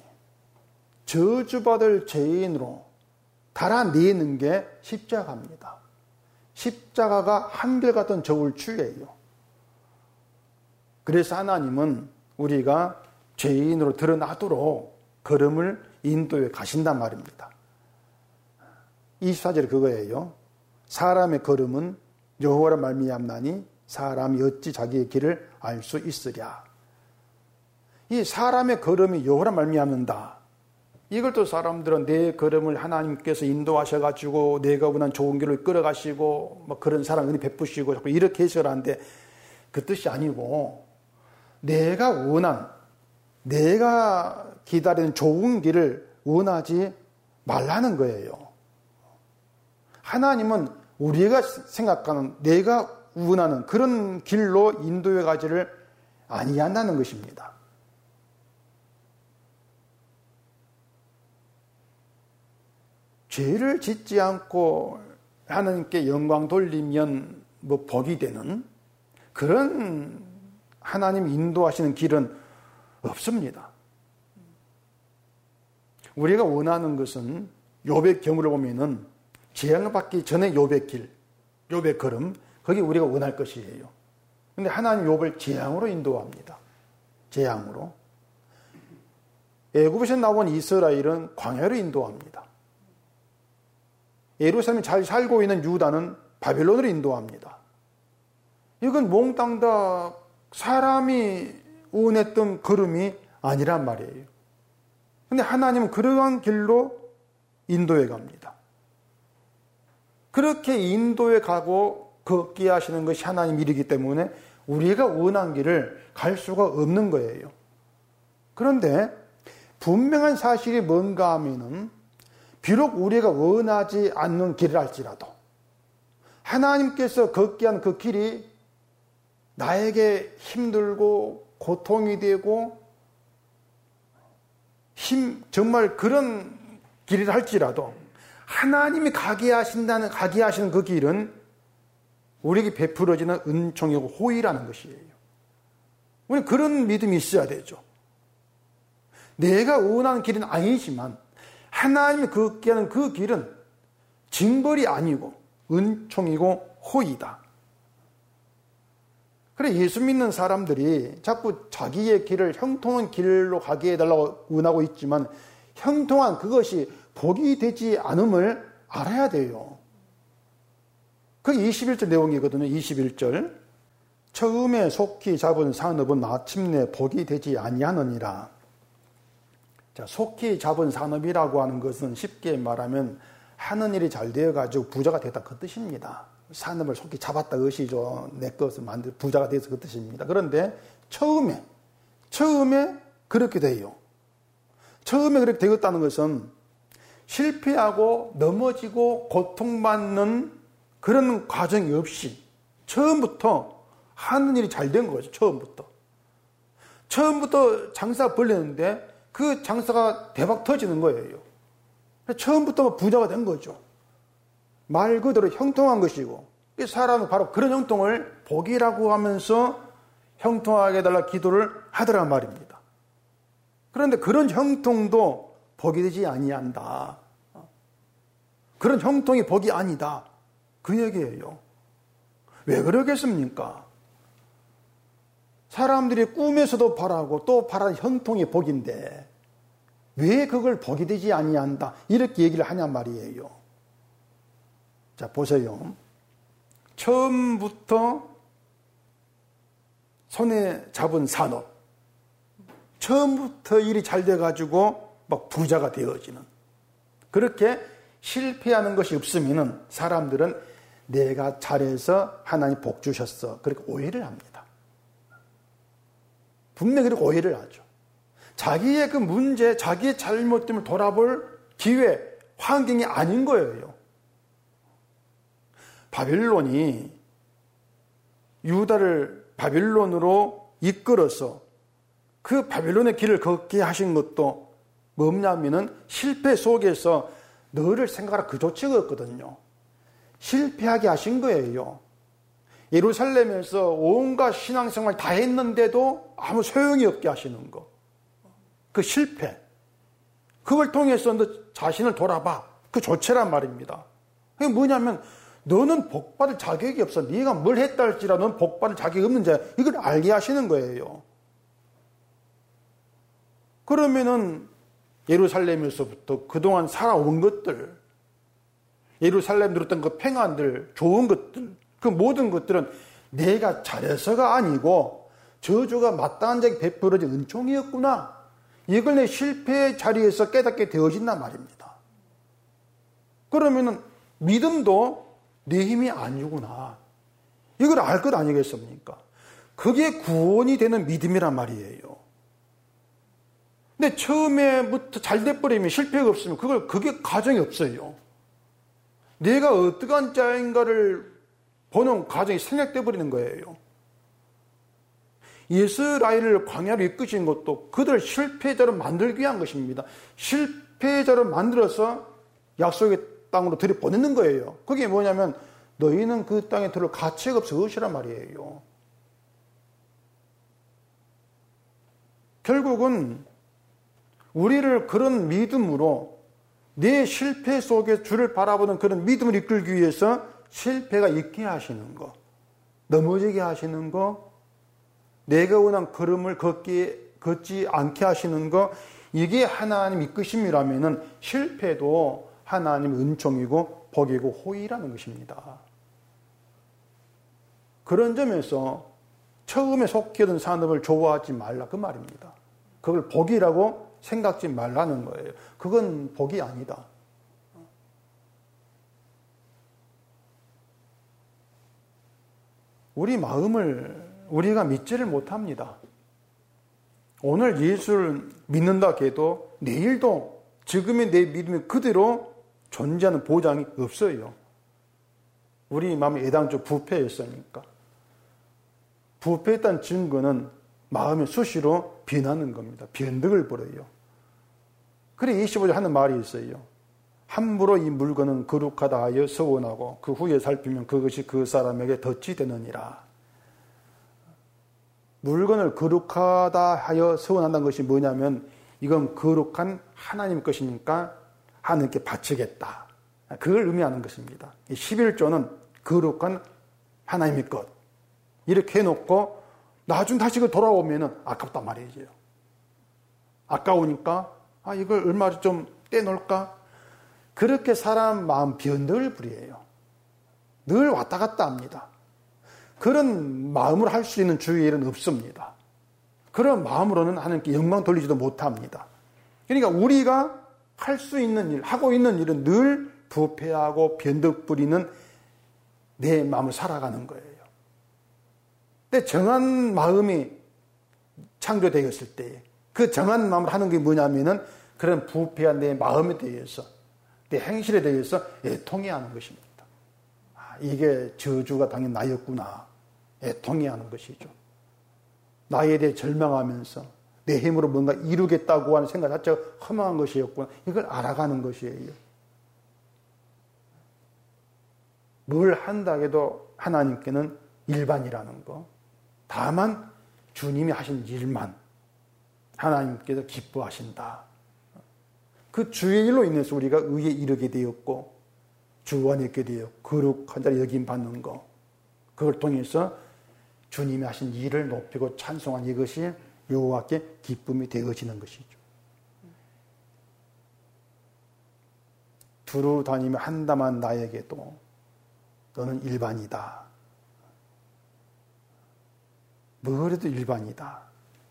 저주받을 죄인으로 달아내는 게 십자가입니다. 십자가가 한결같은 저울추예요. 그래서 하나님은 우리가 죄인으로 드러나도록 걸음을 인도해 가신단 말입니다. 이십사 절이 그거예요. 사람의 걸음은 여호와로 말미암나니 사람이 어찌 자기의 길을 알 수 있으랴. 이 사람의 걸음이 여호와로 말미암는다. 이걸 또 사람들은 내 걸음을 하나님께서 인도하셔가지고 내가 원한 좋은 길을 끌어가시고 뭐 그런 사랑 은혜 베푸시고 자꾸 이렇게 해석을 하는데 그 뜻이 아니고 내가 원한 내가 기다리는 좋은 길을 원하지 말라는 거예요. 하나님은 우리가 생각하는 내가 원하는 그런 길로 인도해 가지를 아니한다는 것입니다. 죄를 짓지 않고 하나님께 영광 돌리면 뭐 복이 되는 그런 하나님 인도하시는 길은 없습니다. 우리가 원하는 것은 욥의 경우를 보면은 재앙을 받기 전에 욥의 길, 욥의 걸음, 거기 우리가 원할 것이에요. 그런데 하나님 욥을 재앙으로 인도합니다. 재앙으로. 애굽에서 나온 이스라엘은 광야로 인도합니다. 예루살렘이 잘 살고 있는 유다는 바벨론으로 인도합니다. 이건 몽땅 다 사람이 원했던 걸음이 아니란 말이에요. 그런데 하나님은 그러한 길로 인도해 갑니다. 그렇게 인도해 가고 걷게 하시는 것이 하나님 일이기 때문에 우리가 원한 길을 갈 수가 없는 거예요. 그런데 분명한 사실이 뭔가 하면은 비록 우리가 원하지 않는 길을 할지라도 하나님께서 걷게 한 그 길이 나에게 힘들고 고통이 되고 힘 정말 그런 길을 할지라도 하나님이 가게 하신다는 가게 하시는 그 길은 우리에게 베풀어지는 은총이고 호의라는 것이에요. 우리는 그런 믿음이 있어야 되죠. 내가 원하는 길은 아니지만 하나님이 걷게 하는 그 길은 징벌이 아니고 은총이고 호의다. 그래 예수 믿는 사람들이 자꾸 자기의 길을 형통한 길로 가게 해달라고 원하고 있지만 형통한 그것이 복이 되지 않음을 알아야 돼요. 그 이십일 절 내용이거든요. 이십일 절. 처음에 속히 잡은 산업은 마침내 복이 되지 아니하느니라. 자, 속히 잡은 산업이라고 하는 것은 쉽게 말하면 하는 일이 잘 되어가지고 부자가 됐다 그 뜻입니다. 산업을 속히 잡았다 것이죠. 내 것을 만들 부자가 돼서 그 뜻입니다. 그런데 처음에 처음에 그렇게 돼요. 처음에 그렇게 되었다는 것은 실패하고 넘어지고 고통받는 그런 과정이 없이 처음부터 하는 일이 잘 된 거죠. 처음부터. 처음부터 장사가 벌렸는데 그 장사가 대박 터지는 거예요. 처음부터 부자가 된 거죠. 말 그대로 형통한 것이고 사람은 바로 그런 형통을 복이라고 하면서 형통하게 해달라 기도를 하더란 말입니다. 그런데 그런 형통도 복이 되지 아니한다. 그런 형통이 복이 아니다. 그 얘기예요. 왜 그러겠습니까? 사람들이 꿈에서도 바라고 또 바라는 형통이 복인데 왜 그걸 복이 되지 아니한다. 이렇게 얘기를 하냔 말이에요. 자, 보세요. 처음부터 손에 잡은 산업. 처음부터 일이 잘 돼가지고 막 부자가 되어지는. 그렇게 실패하는 것이 없으면 사람들은 내가 잘해서 하나님 복 주셨어. 그렇게 오해를 합니다. 분명히 그렇게 오해를 하죠. 자기의 그 문제, 자기의 잘못됨을 돌아볼 기회, 환경이 아닌 거예요. 바벨론이 유다를 바벨론으로 이끌어서 그 바벨론의 길을 걷게 하신 것도 뭐냐면은 실패 속에서 너를 생각하라 그 조치가 없거든요. 실패하게 하신 거예요. 예루살렘에서 온갖 신앙생활 다 했는데도 아무 소용이 없게 하시는 거. 그 실패. 그걸 통해서 너 자신을 돌아봐. 그 조치란 말입니다. 그게 뭐냐면 너는 복받을 자격이 없어. 네가 뭘 했다 할지라도 너는 복받을 자격이 없는 자야. 이걸 알게 하시는 거예요. 그러면은 예루살렘에서부터 그동안 살아온 것들, 예루살렘 들었던 그 평안들, 좋은 것들, 그 모든 것들은 내가 잘해서가 아니고 저주가 마땅한 자에게 베풀어진 은총이었구나. 이걸 내 실패의 자리에서 깨닫게 되어진단 말입니다. 그러면은 믿음도 내 힘이 아니구나. 이걸 알 것 아니겠습니까? 그게 구원이 되는 믿음이란 말이에요. 근데 처음에부터 잘 돼버리면 실패가 없으면 그걸, 그게 가정이 없어요. 내가 어떠한 자인가를 보는 과정이 생략돼 버리는 거예요. 이스라엘을 광야로 이끄신 것도 그들 실패자로 만들기 위한 것입니다. 실패자로 만들어서 약속의 땅으로 들여보내는 거예요. 그게 뭐냐면 너희는 그 땅에 들어올 가치가 없어 것이란 말이에요. 결국은 우리를 그런 믿음으로 내 실패 속에 주를 바라보는 그런 믿음을 이끌기 위해서 실패가 있게 하시는 거, 넘어지게 하시는 거, 내가 원한 걸음을 걷기, 걷지 않게 하시는 거, 이게 하나님 이끄심이라면은 실패도 하나님의 은총이고 복이고 호의라는 것입니다. 그런 점에서 처음에 속해던 산업을 좋아하지 말라 그 말입니다. 그걸 복이라고 생각지 말라는 거예요. 그건 복이 아니다. 우리 마음을 우리가 믿지를 못합니다. 오늘 예수를 믿는다 해도 내일도 지금의 내 믿음이 그대로 존재하는 보장이 없어요. 우리 마음이 애당초 부패했으니까. 부패했다는 증거는 마음이 수시로 변하는 겁니다. 변덕을 벌여요. 그래 이십오 절 하는 말이 있어요. 함부로 이 물건은 거룩하다 하여 서원하고 그 후에 살피면 그것이 그 사람에게 덫이 되느니라. 물건을 거룩하다 하여 서원한다는 것이 뭐냐면 이건 거룩한 하나님 것이니까 하나님께 바치겠다. 그걸 의미하는 것입니다. 십일조는 거룩한 하나님의 것. 이렇게 해놓고 나중 다시 그 돌아오면 아깝단 말이죠. 아까우니까 아 이걸 얼마를 좀 떼놓을까? 그렇게 사람 마음 변덕을 부려요. 늘 왔다 갔다 합니다. 그런 마음으로 할 수 있는 주의 일은 없습니다. 그런 마음으로는 하나님께 영광 돌리지도 못합니다. 그러니까 우리가 할 수 있는 일, 하고 있는 일은 늘 부패하고 변덕 부리는 내 마음을 살아가는 거예요. 근데 정한 마음이 창조되었을 때 그 정한 마음을 하는 게 뭐냐면은 그런 부패한 내 마음에 대해서 내 행실에 대해서 애통해하는 것입니다. 아, 이게 저주가 당연히 나였구나. 애통해하는 것이죠. 나에 대해 절망하면서 내 힘으로 뭔가 이루겠다고 하는 생각 자체가 허망한 것이었구나. 이걸 알아가는 것이에요. 뭘 한다 해도 하나님께는 일반이라는 거. 다만 주님이 하신 일만 하나님께서 기뻐하신다. 그 주의 일로 인해서 우리가 의에 이르게 되었고 주 안에 있게 되어 거룩한 자를 여김받는 거. 그걸 통해서 주님이 하신 일을 높이고 찬송한 이것이 여호와께 기쁨이 되어지는 것이죠. 두루 다니며 한담한 나에게도 너는 일반이다. 뭐래도 일반이다.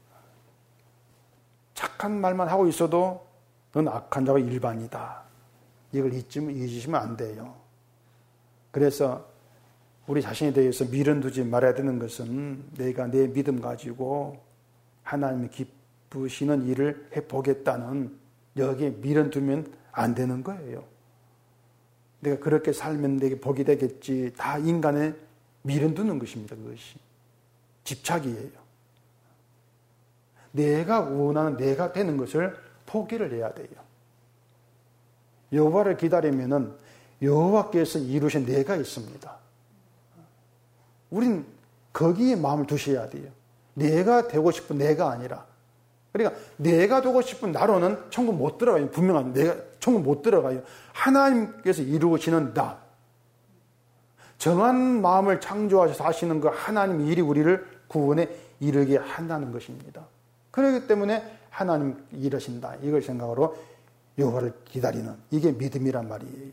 착한 말만 하고 있어도 넌 악한 자가 일반이다. 이걸 잊으시면 안 돼요. 그래서 우리 자신에 대해서 미련 두지 말아야 되는 것은 내가 내 믿음 가지고 하나님이 기쁘시는 일을 해보겠다는 여기에 미련 두면 안 되는 거예요. 내가 그렇게 살면 내게 복이 되겠지. 다 인간의 미련 두는 것입니다. 그것이. 집착이에요. 내가 원하는 내가 되는 것을 포기를 해야 돼요. 여호와를 기다리면은 여호와께서 이루신 내가 있습니다. 우린 거기에 마음을 두셔야 돼요. 내가 되고 싶은 내가 아니라. 그러니까 내가 되고 싶은 나로는 천국 못 들어가요. 분명한 내가 천국 못 들어가요. 하나님께서 이루시는 나. 정한 마음을 창조하셔서 하시는 그 하나님 일이 우리를 구원에 이르게 한다는 것입니다. 그렇기 때문에 하나님 이러신다. 이걸 생각으로 여호와를 기다리는 이게 믿음이란 말이에요.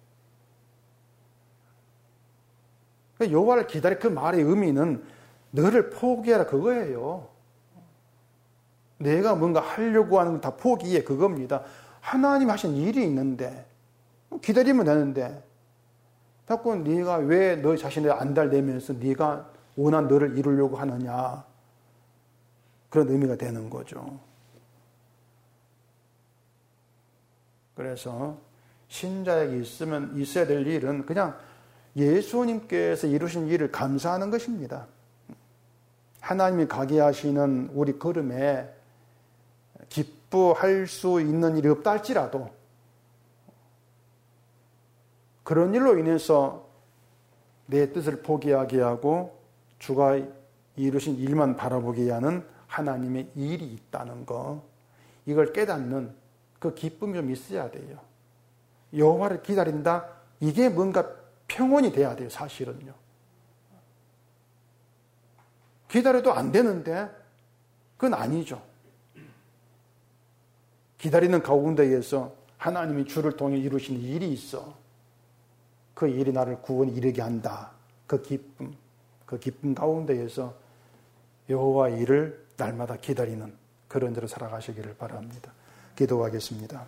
여호와를 기다리 그 말의 의미는 너를 포기하라 그거예요. 내가 뭔가 하려고 하는 건 다 포기해 그겁니다. 하나님 하신 일이 있는데 기다리면 되는데 자꾸 네가 왜 너 자신을 안달내면서 네가 원한 너를 이루려고 하느냐 그런 의미가 되는 거죠. 그래서 신자에게 있으면 있어야 될 일은 그냥 예수님께서 이루신 일을 감사하는 것입니다. 하나님이 가게 하시는 우리 걸음에 기뻐할 수 있는 일이 없다 할지라도 그런 일로 인해서 내 뜻을 포기하게 하고 주가 이루신 일만 바라보게 하는 하나님의 일이 있다는 거, 이걸 깨닫는 그 기쁨이 좀 있어야 돼요. 여호와를 기다린다, 이게 뭔가 평온이 돼야 돼요. 사실은요. 기다려도 안 되는데 그건 아니죠. 기다리는 가운데에서 하나님이 주를 통해 이루신 일이 있어. 그 일이 나를 구원에 이르게 한다. 그 기쁨, 그 기쁨 가운데에서 여호와의 일을 날마다 기다리는 그런 대로 살아가시기를 바랍니다. 기도하겠습니다.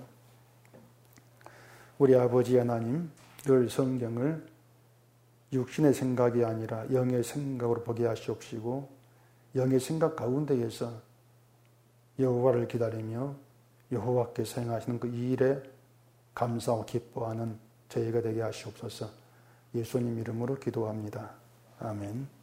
우리 아버지 하나님, 늘 성경을 육신의 생각이 아니라 영의 생각으로 보게 하시옵시고 영의 생각 가운데에서 여호와를 기다리며 여호와께서 행하시는 그 일에 감사하고 기뻐하는 저희가 되게 하시옵소서. 예수님 이름으로 기도합니다. 아멘.